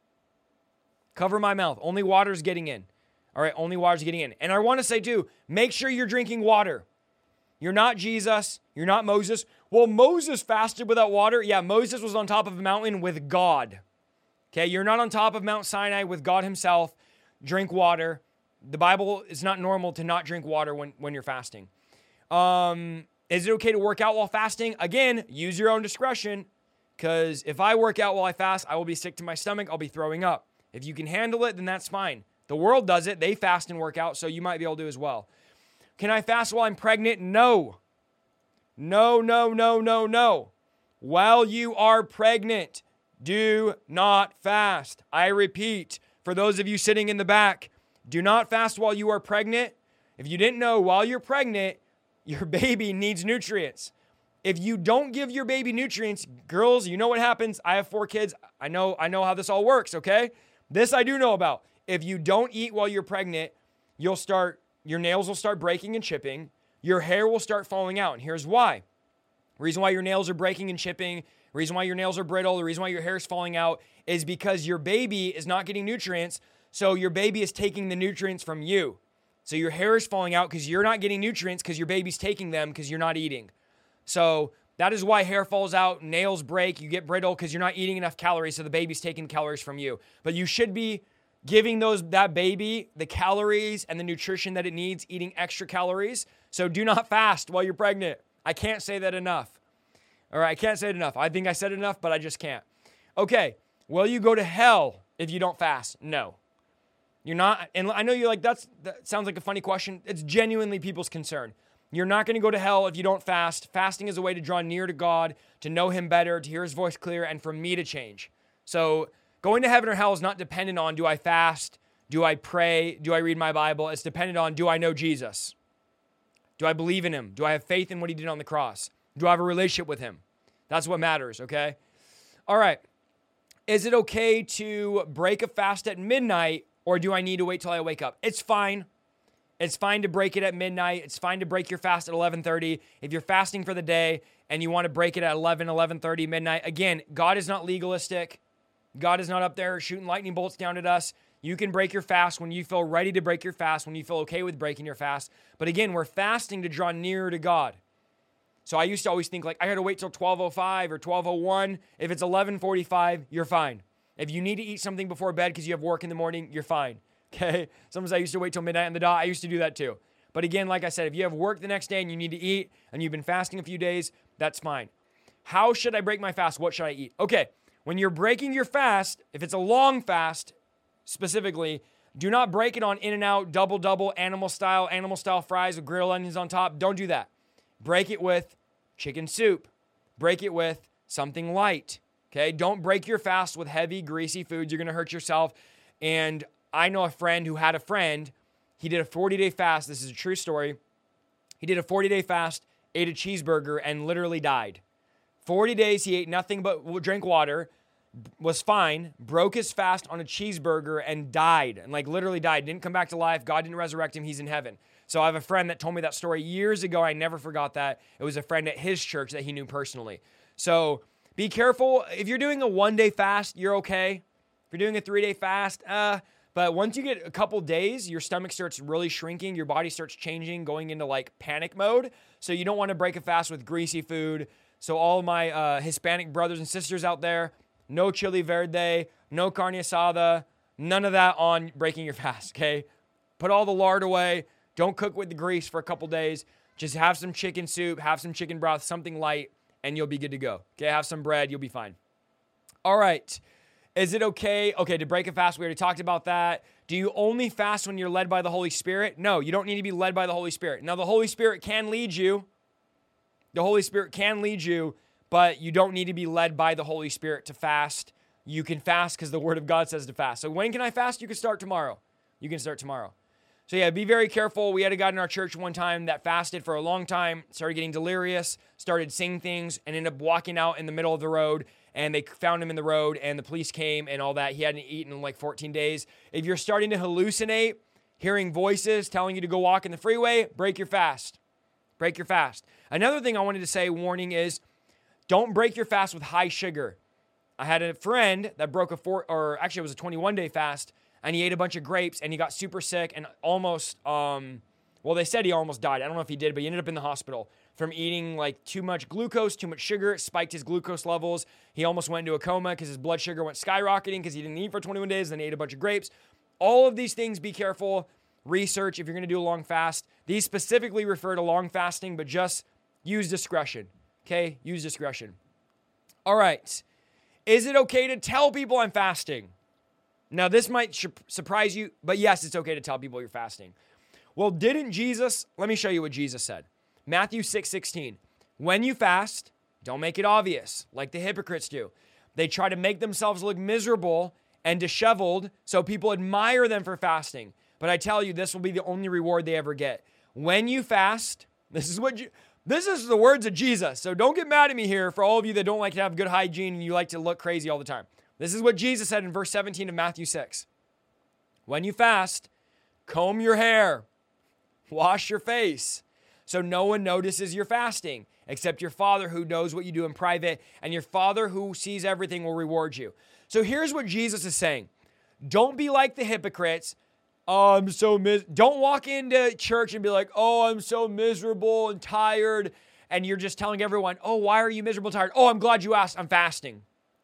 Cover my mouth. Only water's getting in. All right, only water's getting in. And I want to say too, make sure you're drinking water. You're not Jesus. You're not Moses. Well, Moses fasted without water. Yeah, Moses was on top of a mountain with God. Okay, you're not on top of Mount Sinai with God himself. Drink water. The Bible is not normal to not drink water when, when you're fasting. Um, is it okay to work out while fasting? Again, use your own discretion, because if I work out while I fast, I will be sick to my stomach. I'll be throwing up. If you can handle it, then that's fine. The world does it. They fast and work out, so you might be able to as well. Can I fast while I'm pregnant? No. No, no, no, no, no. While you are pregnant, do not fast. I repeat, for those of you sitting in the back, do not fast while you are pregnant. If you didn't know, while you're pregnant, your baby needs nutrients. If you don't give your baby nutrients, girls, you know what happens. I have four kids. I know, I know how this all works, okay? This I do know about. If you don't eat while you're pregnant, you'll start, your nails will start breaking and chipping. Your hair will start falling out. And here's why. The reason why your nails are breaking and chipping, the reason why your nails are brittle, the reason why your hair is falling out is because your baby is not getting nutrients. So your baby is taking the nutrients from you. So your hair is falling out because you're not getting nutrients because your baby's taking them because you're not eating. So that is why hair falls out, nails break, you get brittle because you're not eating enough calories, so the baby's taking calories from you. But you should be giving those that baby the calories and the nutrition that it needs, eating extra calories. So do not fast while you're pregnant. I can't say that enough. All right, I can't say it enough. I think I said it enough, but I just can't. Okay, will you go to hell if you don't fast? No. You're not, and I know you're like, that's, that sounds like a funny question. It's genuinely people's concern. You're not going to go to hell if you don't fast. Fasting is a way to draw near to God, to know him better, to hear his voice clear, and for me to change. So going to heaven or hell is not dependent on, do I fast? Do I pray? Do I read my Bible? It's dependent on, do I know Jesus? Do I believe in him? Do I have faith in what he did on the cross? Do I have a relationship with him? That's what matters, okay? All right. Is it okay to break a fast at midnight, or do I need to wait till I wake up? It's fine. It's fine to break it at midnight. It's fine to break your fast at eleven thirty. If you're fasting for the day and you want to break it at eleven, eleven thirty, midnight, again, God is not legalistic. God is not up there shooting lightning bolts down at us. You can break your fast when you feel ready to break your fast, when you feel okay with breaking your fast. But again, we're fasting to draw nearer to God. So I used to always think like, I got to wait till twelve oh five or twelve oh one. If it's eleven forty-five, you're fine. If you need to eat something before bed because you have work in the morning, you're fine. Okay? Sometimes I used to wait till midnight on the dot. I used to do that too. But again, like I said, if you have work the next day and you need to eat and you've been fasting a few days, that's fine. How should I break my fast? What should I eat? Okay, when you're breaking your fast, if it's a long fast specifically, do not break it on In-N-Out, double-double, animal-style, animal-style fries with grilled onions on top. Don't do that. Break it with chicken soup. Break it with something light. Okay, don't break your fast with heavy, greasy foods. You're going to hurt yourself. And I know a friend who had a friend. He did a forty-day fast. This is a true story. He did a forty-day fast, ate a cheeseburger, and literally died. forty days, he ate nothing but drank water, was fine, broke his fast on a cheeseburger, and died. And like literally died. Didn't come back to life. God didn't resurrect him. He's in heaven. So I have a friend that told me that story years ago. I never forgot that. It was a friend at his church that he knew personally. So be careful. If you're doing a one-day fast, you're okay. If you're doing a three-day fast, uh, but once you get a couple days, your stomach starts really shrinking. Your body starts changing, going into like panic mode. So you don't want to break a fast with greasy food. So all my uh, Hispanic brothers and sisters out there, no chili verde, no carne asada, none of that on breaking your fast, okay? Put all the lard away. Don't cook with the grease for a couple days. Just have some chicken soup, have some chicken broth, something light, and you'll be good to go. Okay, have some bread, you'll be fine. All right. Is it okay? Okay, to break a fast, we already talked about that. Do you only fast when you're led by the Holy Spirit? No, you don't need to be led by the Holy Spirit. Now, the Holy Spirit can lead you. The Holy Spirit can lead you, but you don't need to be led by the Holy Spirit to fast. you can fast because the word of God says to fast. So when can I fast? You can start tomorrow. You can start tomorrow. So yeah, be very careful. We had a guy in our church one time that fasted for a long time, started getting delirious, started seeing things, and ended up walking out in the middle of the road, and they found him in the road, and the police came and all that. He hadn't eaten in like fourteen days. If you're starting to hallucinate, hearing voices telling you to go walk in the freeway, break your fast. Break your fast. Another thing I wanted to say, warning, is don't break your fast with high sugar. I had a friend that broke a four, or actually it was a twenty-one day fast, and he ate a bunch of grapes, and he got super sick and almost, um, well, they said he almost died. I don't know if he did, but he ended up in the hospital from eating like too much glucose, too much sugar. It spiked his glucose levels. He almost went into a coma because his blood sugar went skyrocketing because he didn't eat for twenty-one days, then he ate a bunch of grapes. All of these things, be careful. Research if you're going to do a long fast. These specifically refer to long fasting, but just use discretion, okay? Use discretion. All right. Is it okay to tell people I'm fasting? Now, this might sh- surprise you, but yes, it's okay to tell people you're fasting. Well, didn't Jesus, let me show you what Jesus said. Matthew six sixteen. When you fast, don't make it obvious, like the hypocrites do. They try to make themselves look miserable and disheveled so people admire them for fasting. But I tell you, this will be the only reward they ever get. When you fast, this is what you, this is the words of Jesus. So don't get mad at me here for all of you that don't like to have good hygiene and you like to look crazy all the time. This is what Jesus said in verse seventeen of Matthew six. When you fast, comb your hair, wash your face, so no one notices you're fasting, except your Father who knows what you do in private, and your Father who sees everything will reward you. So here's what Jesus is saying. Don't be like the hypocrites. Oh, I'm so mis- Don't walk into church and be like, oh, I'm so miserable and tired, and you're just telling everyone, oh, why are you miserable and tired? Oh, I'm glad you asked. I'm fasting.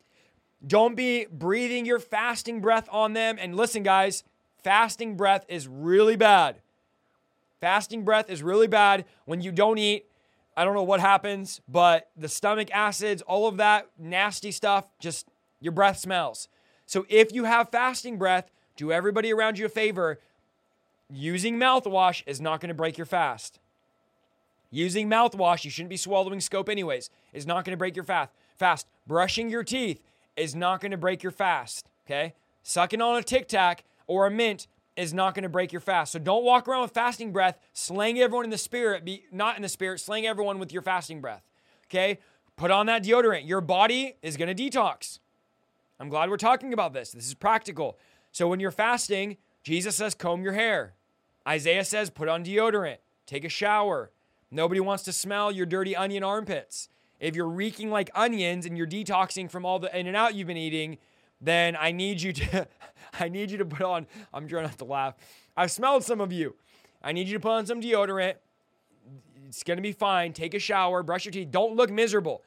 Don't be breathing your fasting breath on them. And listen, guys, fasting breath is really bad. Fasting breath is really bad when you don't eat. I don't know what happens, but the stomach acids, all of that nasty stuff, just your breath smells. So if you have fasting breath, do everybody around you a favor. Using mouthwash is not going to break your fast. Using mouthwash, you shouldn't be swallowing scope anyways, is not going to break your fast. Fast. Brushing your teeth is not going to break your fast, okay? Sucking on a Tic Tac or a mint is not going to break your fast. So don't walk around with fasting breath, slaying everyone in the spirit, be not in the spirit, slaying everyone with your fasting breath, okay? Put on that deodorant. Your body is going to detox. I'm glad we're talking about this. This is practical. So when you're fasting, Jesus says, comb your hair. Isaiah says, put on deodorant. Take a shower. Nobody wants to smell your dirty onion armpits. If you're reeking like onions and you're detoxing from all the In-N-Out you've been eating, then I need you to, I need you to put on, I'm trying not to laugh. I've smelled some of you. I need you to put on some deodorant. It's going to be fine. Take a shower, brush your teeth. Don't look miserable.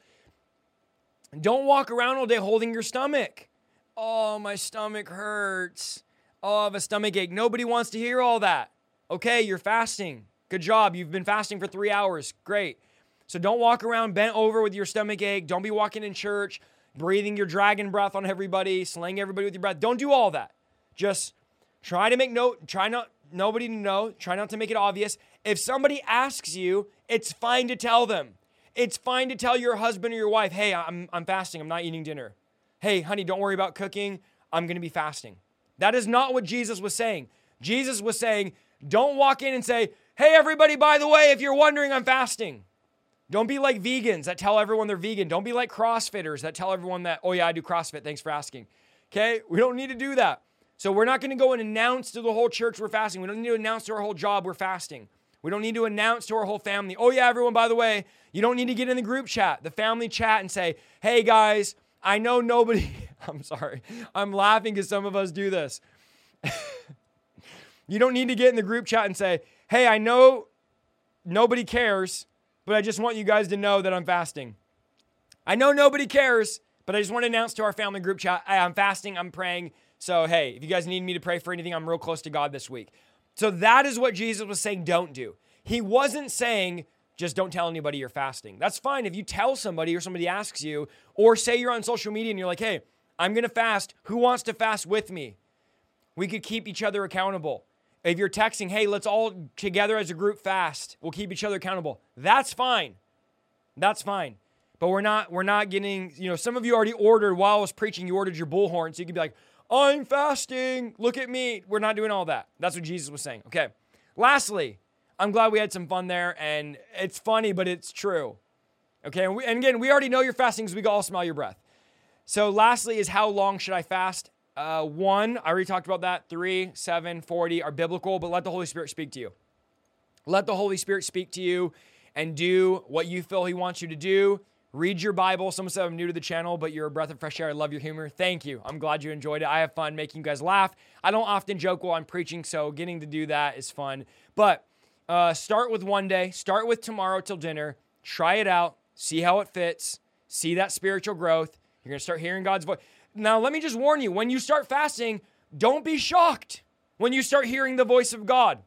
Don't walk around all day holding your stomach. Oh, my stomach hurts. Oh, I have a stomach ache. Nobody wants to hear all that. Okay, you're fasting. Good job. You've been fasting for three hours. Great. So don't walk around bent over with your stomach ache. Don't be walking in church, breathing your dragon breath on everybody, slaying everybody with your breath. Don't do all that. Just try to make no, try not, nobody to know. Try not to make it obvious. If somebody asks you, it's fine to tell them. It's fine to tell your husband or your wife, hey, I'm, I'm fasting. I'm not eating dinner. Hey, honey, don't worry about cooking. I'm going to be fasting. That is not what Jesus was saying. Jesus was saying, don't walk in and say, hey, everybody, by the way, if you're wondering, I'm fasting. Don't be like vegans that tell everyone they're vegan. Don't be like CrossFitters that tell everyone that, oh yeah, I do CrossFit. Thanks for asking. Okay? We don't need to do that. So we're not going to go and announce to the whole church we're fasting. We don't need to announce to our whole job we're fasting. We don't need to announce to our whole family, oh yeah, everyone, by the way, you don't need to get in the group chat, the family chat, and say, hey guys, I know nobody, I'm sorry, I'm laughing because some of us do this. You don't need to get in the group chat and say, hey, I know nobody cares, but I just want you guys to know that I'm fasting. I know nobody cares, but I just want to announce to our family group chat, hey, I'm fasting, I'm praying. So, hey, if you guys need me to pray for anything, I'm real close to God this week. So that is what Jesus was saying don't do. He wasn't saying just don't tell anybody you're fasting. That's fine if you tell somebody or somebody asks you, or say you're on social media and you're like, hey, I'm going to fast. Who wants to fast with me? We could keep each other accountable. If you're texting, hey, let's all together as a group fast. We'll keep each other accountable. That's fine. That's fine. But we're not, we're not getting, you know, some of you already ordered while I was preaching, you ordered your bullhorn. So you could be like, I'm fasting. Look at me. We're not doing all that. That's what Jesus was saying. Okay. Lastly, I'm glad we had some fun there, and it's funny, but it's true. Okay. And, we, and again, we already know you're fasting because we can all smell your breath. So lastly is, how long should I fast? Uh, one, I already talked about that. Three, seven, forty are biblical, but let the Holy Spirit speak to you. Let the Holy Spirit speak to you and do what you feel he wants you to do. Read your Bible. Someone said I'm new to the channel, but you're a breath of fresh air. I love your humor. Thank you. I'm glad you enjoyed it. I have fun making you guys laugh. I don't often joke while I'm preaching, so getting to do that is fun. But uh, start with one day. Start with tomorrow till dinner. Try it out. See how it fits. See that spiritual growth. You're going to start hearing God's voice. Now, let me just warn you. When you start fasting, don't be shocked when you start hearing the voice of God.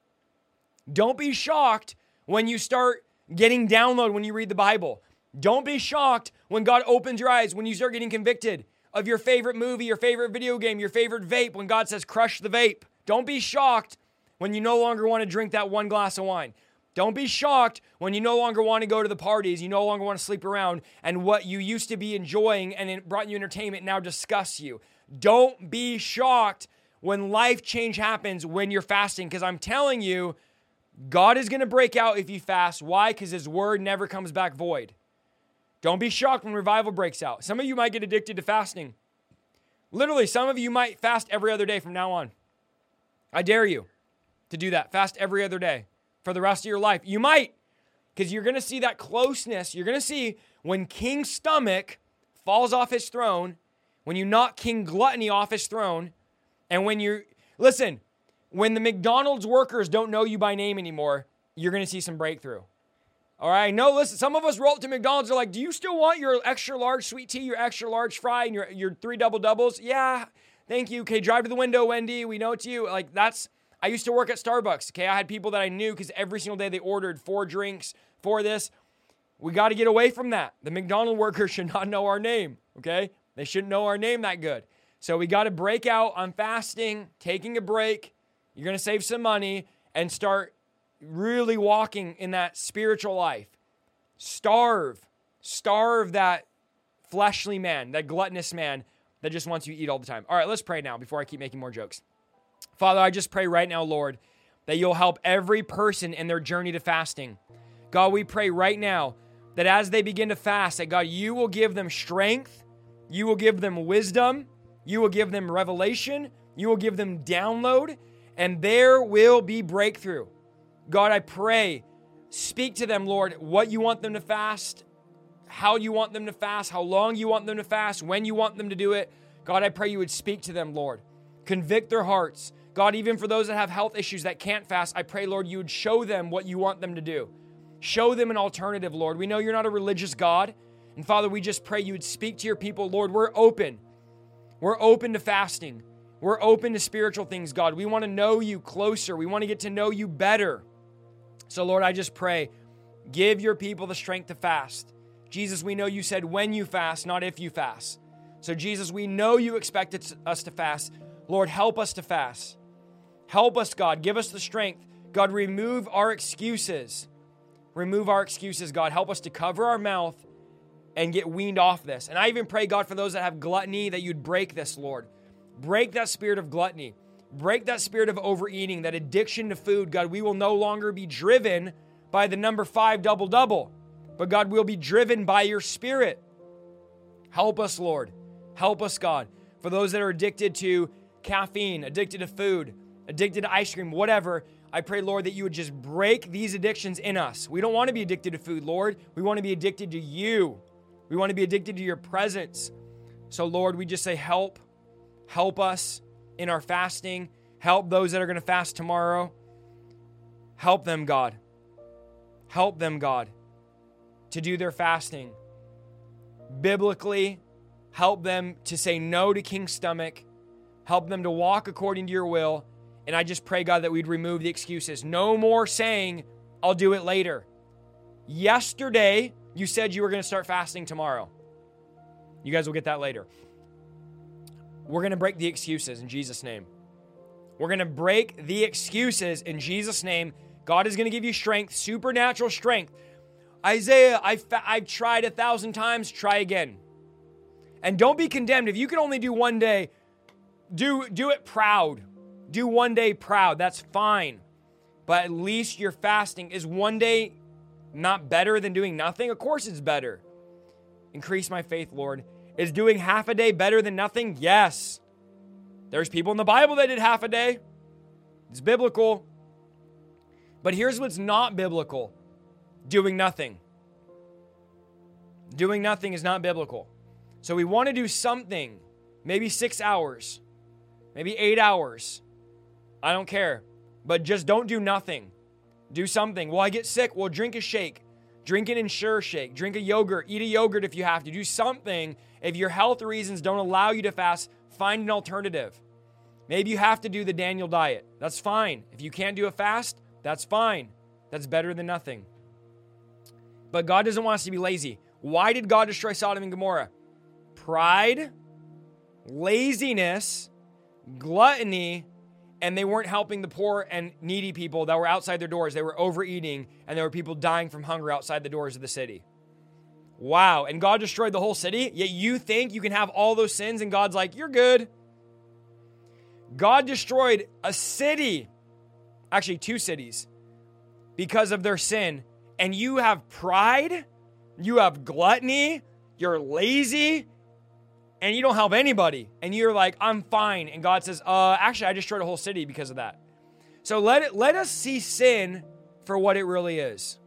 Don't be shocked when you start getting download when you read the Bible. Don't be shocked when God opens your eyes, when you start getting convicted of your favorite movie, your favorite video game, your favorite vape, when God says, crush the vape. Don't be shocked when you no longer want to drink that one glass of wine. Don't be shocked when you no longer want to go to the parties, you no longer want to sleep around, and what you used to be enjoying and it brought you entertainment now disgusts you. Don't be shocked when life change happens when you're fasting, because I'm telling you, God is going to break out if you fast. Why? Because his word never comes back void. Don't be shocked when revival breaks out. Some of you might get addicted to fasting. Literally, some of you might fast every other day from now on. I dare you to do that. Fast every other day for the rest of your life. You might, because you're going to see that closeness. You're going to see when King Stomach falls off his throne, when you knock King Gluttony off his throne, and when you're, listen, when the McDonald's workers don't know you by name anymore, you're going to see some breakthrough. All right, no, listen, some of us roll up to McDonald's, they're like, do you still want your extra large sweet tea, your extra large fry, and your, your three double doubles? Yeah, thank you. Okay, drive to the window, Wendy. We know it's you. Like, that's, I used to work at Starbucks. Okay, I had people that I knew because every single day they ordered four drinks, four this. We got to get away from that. The McDonald's workers should not know our name, okay? They shouldn't know our name that good. So we got to break out on fasting, taking a break. You're going to save some money and start really walking in that spiritual life. Starve. Starve that fleshly man, that gluttonous man that just wants you to eat all the time. All right, let's pray now before I keep making more jokes. Father, I just pray right now, Lord, that you'll help every person in their journey to fasting. God, we pray right now that as they begin to fast, that God, you will give them strength, you will give them wisdom, you will give them revelation, you will give them download, and there will be breakthrough. God, I pray, speak to them, Lord, what you want them to fast, how you want them to fast, how long you want them to fast, when you want them to do it. God, I pray you would speak to them, Lord. Convict their hearts. God, even for those that have health issues that can't fast, I pray, Lord, you would show them what you want them to do. Show them an alternative, Lord. We know you're not a religious God. And Father, we just pray you would speak to your people. Lord, we're open. We're open to fasting. We're open to spiritual things, God. We want to know you closer. We want to get to know you better. So, Lord, I just pray, give your people the strength to fast. Jesus, we know you said when you fast, not if you fast. So, Jesus, we know you expected us to fast. Lord, help us to fast. Help us, God. Give us the strength. God, remove our excuses. Remove our excuses, God. Help us to cover our mouth and get weaned off this. And I even pray, God, for those that have gluttony, that you'd break this, Lord. Break that spirit of gluttony. Break that spirit of overeating, that addiction to food. God, we will no longer be driven by the number five double-double, but God, we'll be driven by your spirit. Help us, Lord. Help us, God. For those that are addicted to caffeine, addicted to food, addicted to ice cream, whatever, I pray, Lord, that you would just break these addictions in us. We don't want to be addicted to food, Lord. We want to be addicted to you. We want to be addicted to your presence. So, Lord, we just say help. Help us in our fasting. Help those that are going to fast tomorrow. Help them, God. Help them, God, to do their fasting biblically. Help them to say no to King Stomach. Help them to walk according to your will. And I just pray, God, that we'd remove the excuses. No more saying, I'll do it later. Yesterday, you said you were going to start fasting tomorrow. You guys will get that later. We're going to break the excuses in Jesus' name. We're going to break the excuses in Jesus' name. God is going to give you strength, supernatural strength. Isaiah, I've, fa- I've tried a thousand times, try again. And don't be condemned. If you can only do one day, do, do it proud. Do one day proud. That's fine. But at least your fasting. Is one day not better than doing nothing? Of course it's better. Increase my faith, Lord. Is doing half a day better than nothing? Yes. There's people in the Bible that did half a day. It's biblical. But here's what's not biblical. Doing nothing. Doing nothing is not biblical. So we want to do something. Maybe six hours. Maybe eight hours. I don't care. But just don't do nothing. Do something. Well, I get sick. Well, drink a shake. Drink an Ensure shake. Drink a yogurt. Eat a yogurt if you have to. Do something. If your health reasons don't allow you to fast, find an alternative. Maybe you have to do the Daniel diet. That's fine. If you can't do a fast, that's fine. That's better than nothing. But God doesn't want us to be lazy. Why did God destroy Sodom and Gomorrah? Pride, laziness, gluttony, and they weren't helping the poor and needy people that were outside their doors. They were overeating, and there were people dying from hunger outside the doors of the city. Wow. And God destroyed the whole city, yet you think you can have all those sins, and God's like, you're good. God destroyed a city, actually two cities, because of their sin, and you have pride, you have gluttony, you're lazy, and you don't help anybody, and you're like, I'm fine. And God says, uh, actually, I destroyed a whole city because of that. So let it, let us see sin for what it really is.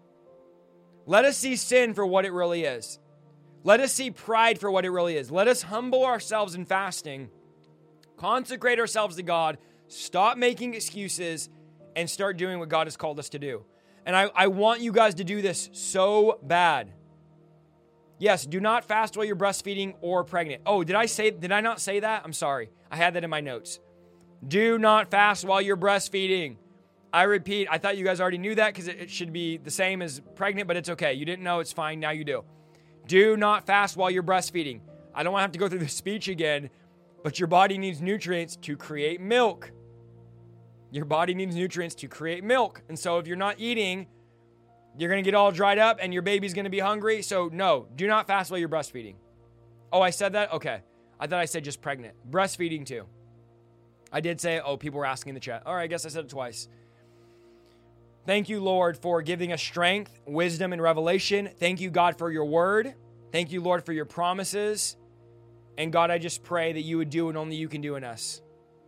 Let us see sin for what it really is. Let us see pride for what it really is. Let us humble ourselves in fasting, consecrate ourselves to God, stop making excuses, and start doing what God has called us to do. And I, I want you guys to do this so bad. Yes, do not fast while you're breastfeeding or pregnant. Oh, did I say, did I not say that? I'm sorry. I had that in my notes. Do not fast while you're breastfeeding. I repeat, I thought you guys already knew that because it, it should be the same as pregnant, but it's okay. You didn't know, it's fine. Now you do. Do not fast while you're breastfeeding. I don't want to have to go through the speech again, but your body needs nutrients to create milk. Your body needs nutrients to create milk. And so if you're not eating, you're going to get all dried up and your baby's going to be hungry. So no, do not fast while you're breastfeeding. Oh, I said that? Okay. I thought I said just pregnant. Breastfeeding too. I did say, oh, people were asking in the chat. All right, I guess I said it twice. Thank you, Lord, for giving us strength, wisdom, and revelation. Thank you, God, for your word. Thank you, Lord, for your promises. And God, I just pray that you would do what only you can do in us.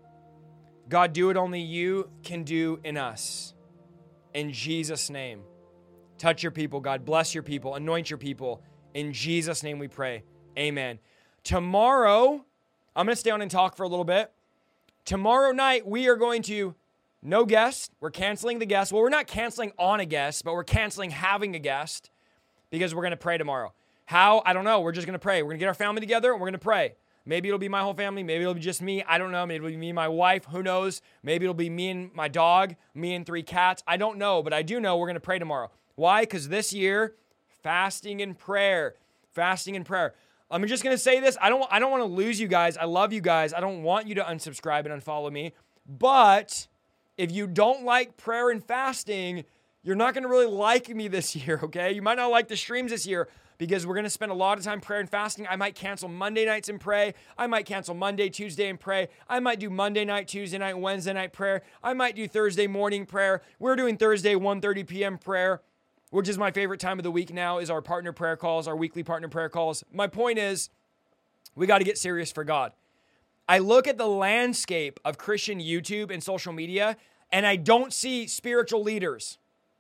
God, do what only you can do in us. In Jesus' name. Touch your people, God. Bless your people. Anoint your people. In Jesus' name we pray. Amen. Tomorrow, I'm going to stay on and talk for a little bit. Tomorrow night, we are going to, no guest. We're canceling the guest. Well, we're not canceling on a guest, but we're canceling having a guest because we're going to pray tomorrow. How? I don't know. We're just going to pray. We're going to get our family together and we're going to pray. Maybe it'll be my whole family. Maybe it'll be just me. I don't know. Maybe it'll be me and my wife. Who knows? Maybe it'll be me and my dog, me and three cats. I don't know, but I do know we're going to pray tomorrow. Why? Because this year, fasting and prayer. Fasting and prayer. I'm just going to say this. I don't, I don't want to lose you guys. I love you guys. I don't want you to unsubscribe and unfollow me. But if you don't like prayer and fasting, you're not going to really like me this year, okay? You might not like the streams this year because we're going to spend a lot of time prayer and fasting. I might cancel Monday nights and pray. I might cancel Monday, Tuesday and pray. I might do Monday night, Tuesday night, Wednesday night prayer. I might do Thursday morning prayer. We're doing Thursday one thirty p.m. prayer, which is my favorite time of the week now, is our partner prayer calls, our weekly partner prayer calls. My point is, we got to get serious for God. I look at the landscape of Christian YouTube and social media, and I don't see spiritual leaders.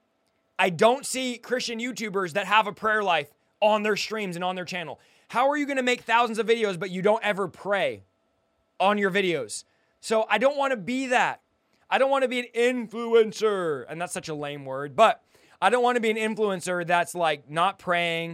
I don't see Christian YouTubers that have a prayer life on their streams and on their channel. How are you going to make thousands of videos, but you don't ever pray on your videos? So I don't want to be that. I don't want to be an influencer. And that's such a lame word, but I don't want to be an influencer that's like not praying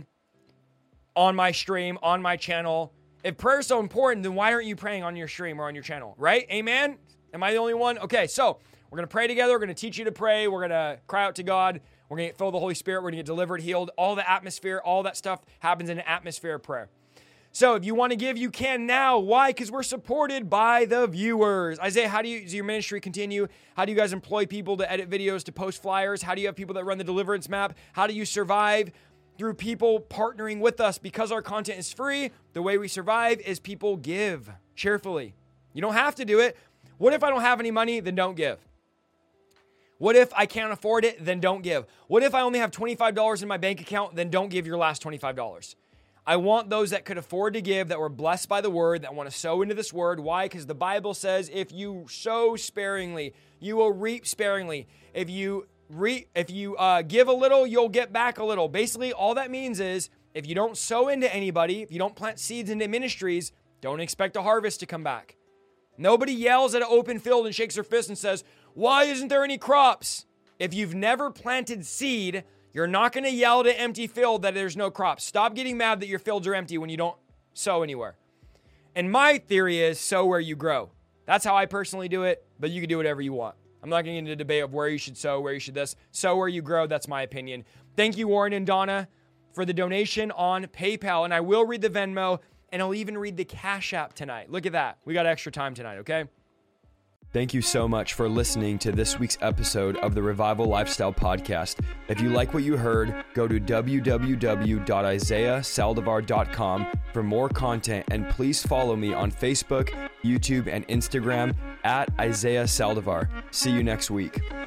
on my stream, on my channel. If prayer is so important, then why aren't you praying on your stream or on your channel, right? Amen? Am I the only one? Okay, so we're going to pray together. We're going to teach you to pray. We're going to cry out to God. We're going to get filled with the Holy Spirit. We're going to get delivered, healed. All the atmosphere, all that stuff happens in an atmosphere of prayer. So if you want to give, you can now. Why? Because we're supported by the viewers. Isaiah, how do you, does your ministry continue? How do you guys employ people to edit videos, to post flyers? How do you have people that run the deliverance map? How do you survive? Through people partnering with us. Because our content is free, the way we survive is people give cheerfully. You don't have to do it. What if I don't have any money? Then don't give. What if I can't afford it? Then don't give. What if I only have twenty-five dollars in my bank account? Then don't give your last twenty-five dollars. I want those that could afford to give, that were blessed by the word, that want to sow into this word. Why? Because the Bible says if you sow sparingly, you will reap sparingly. If you re- if you uh, give a little, you'll get back a little. Basically, all that means is if you don't sow into anybody, if you don't plant seeds into ministries, don't expect a harvest to come back. Nobody yells at an open field and shakes their fist and says, why isn't there any crops? If you've never planted seed, you're not going to yell at an empty field that there's no crops. Stop getting mad that your fields are empty when you don't sow anywhere. And my theory is sow where you grow. That's how I personally do it, but you can do whatever you want. I'm not going to get into a debate of where you should sow, where you should this. Sow where you grow. That's my opinion. Thank you, Warren and Donna, for the donation on PayPal. And I will read the Venmo, and I'll even read the Cash App tonight. Look at that. We got extra time tonight, okay? Thank you so much for listening to this week's episode of the Revival Lifestyle Podcast. If you like what you heard, go to w w w dot isaiah saldivar dot com for more content, and please follow me on Facebook, YouTube, and Instagram at Isaiah Saldivar. See you next week.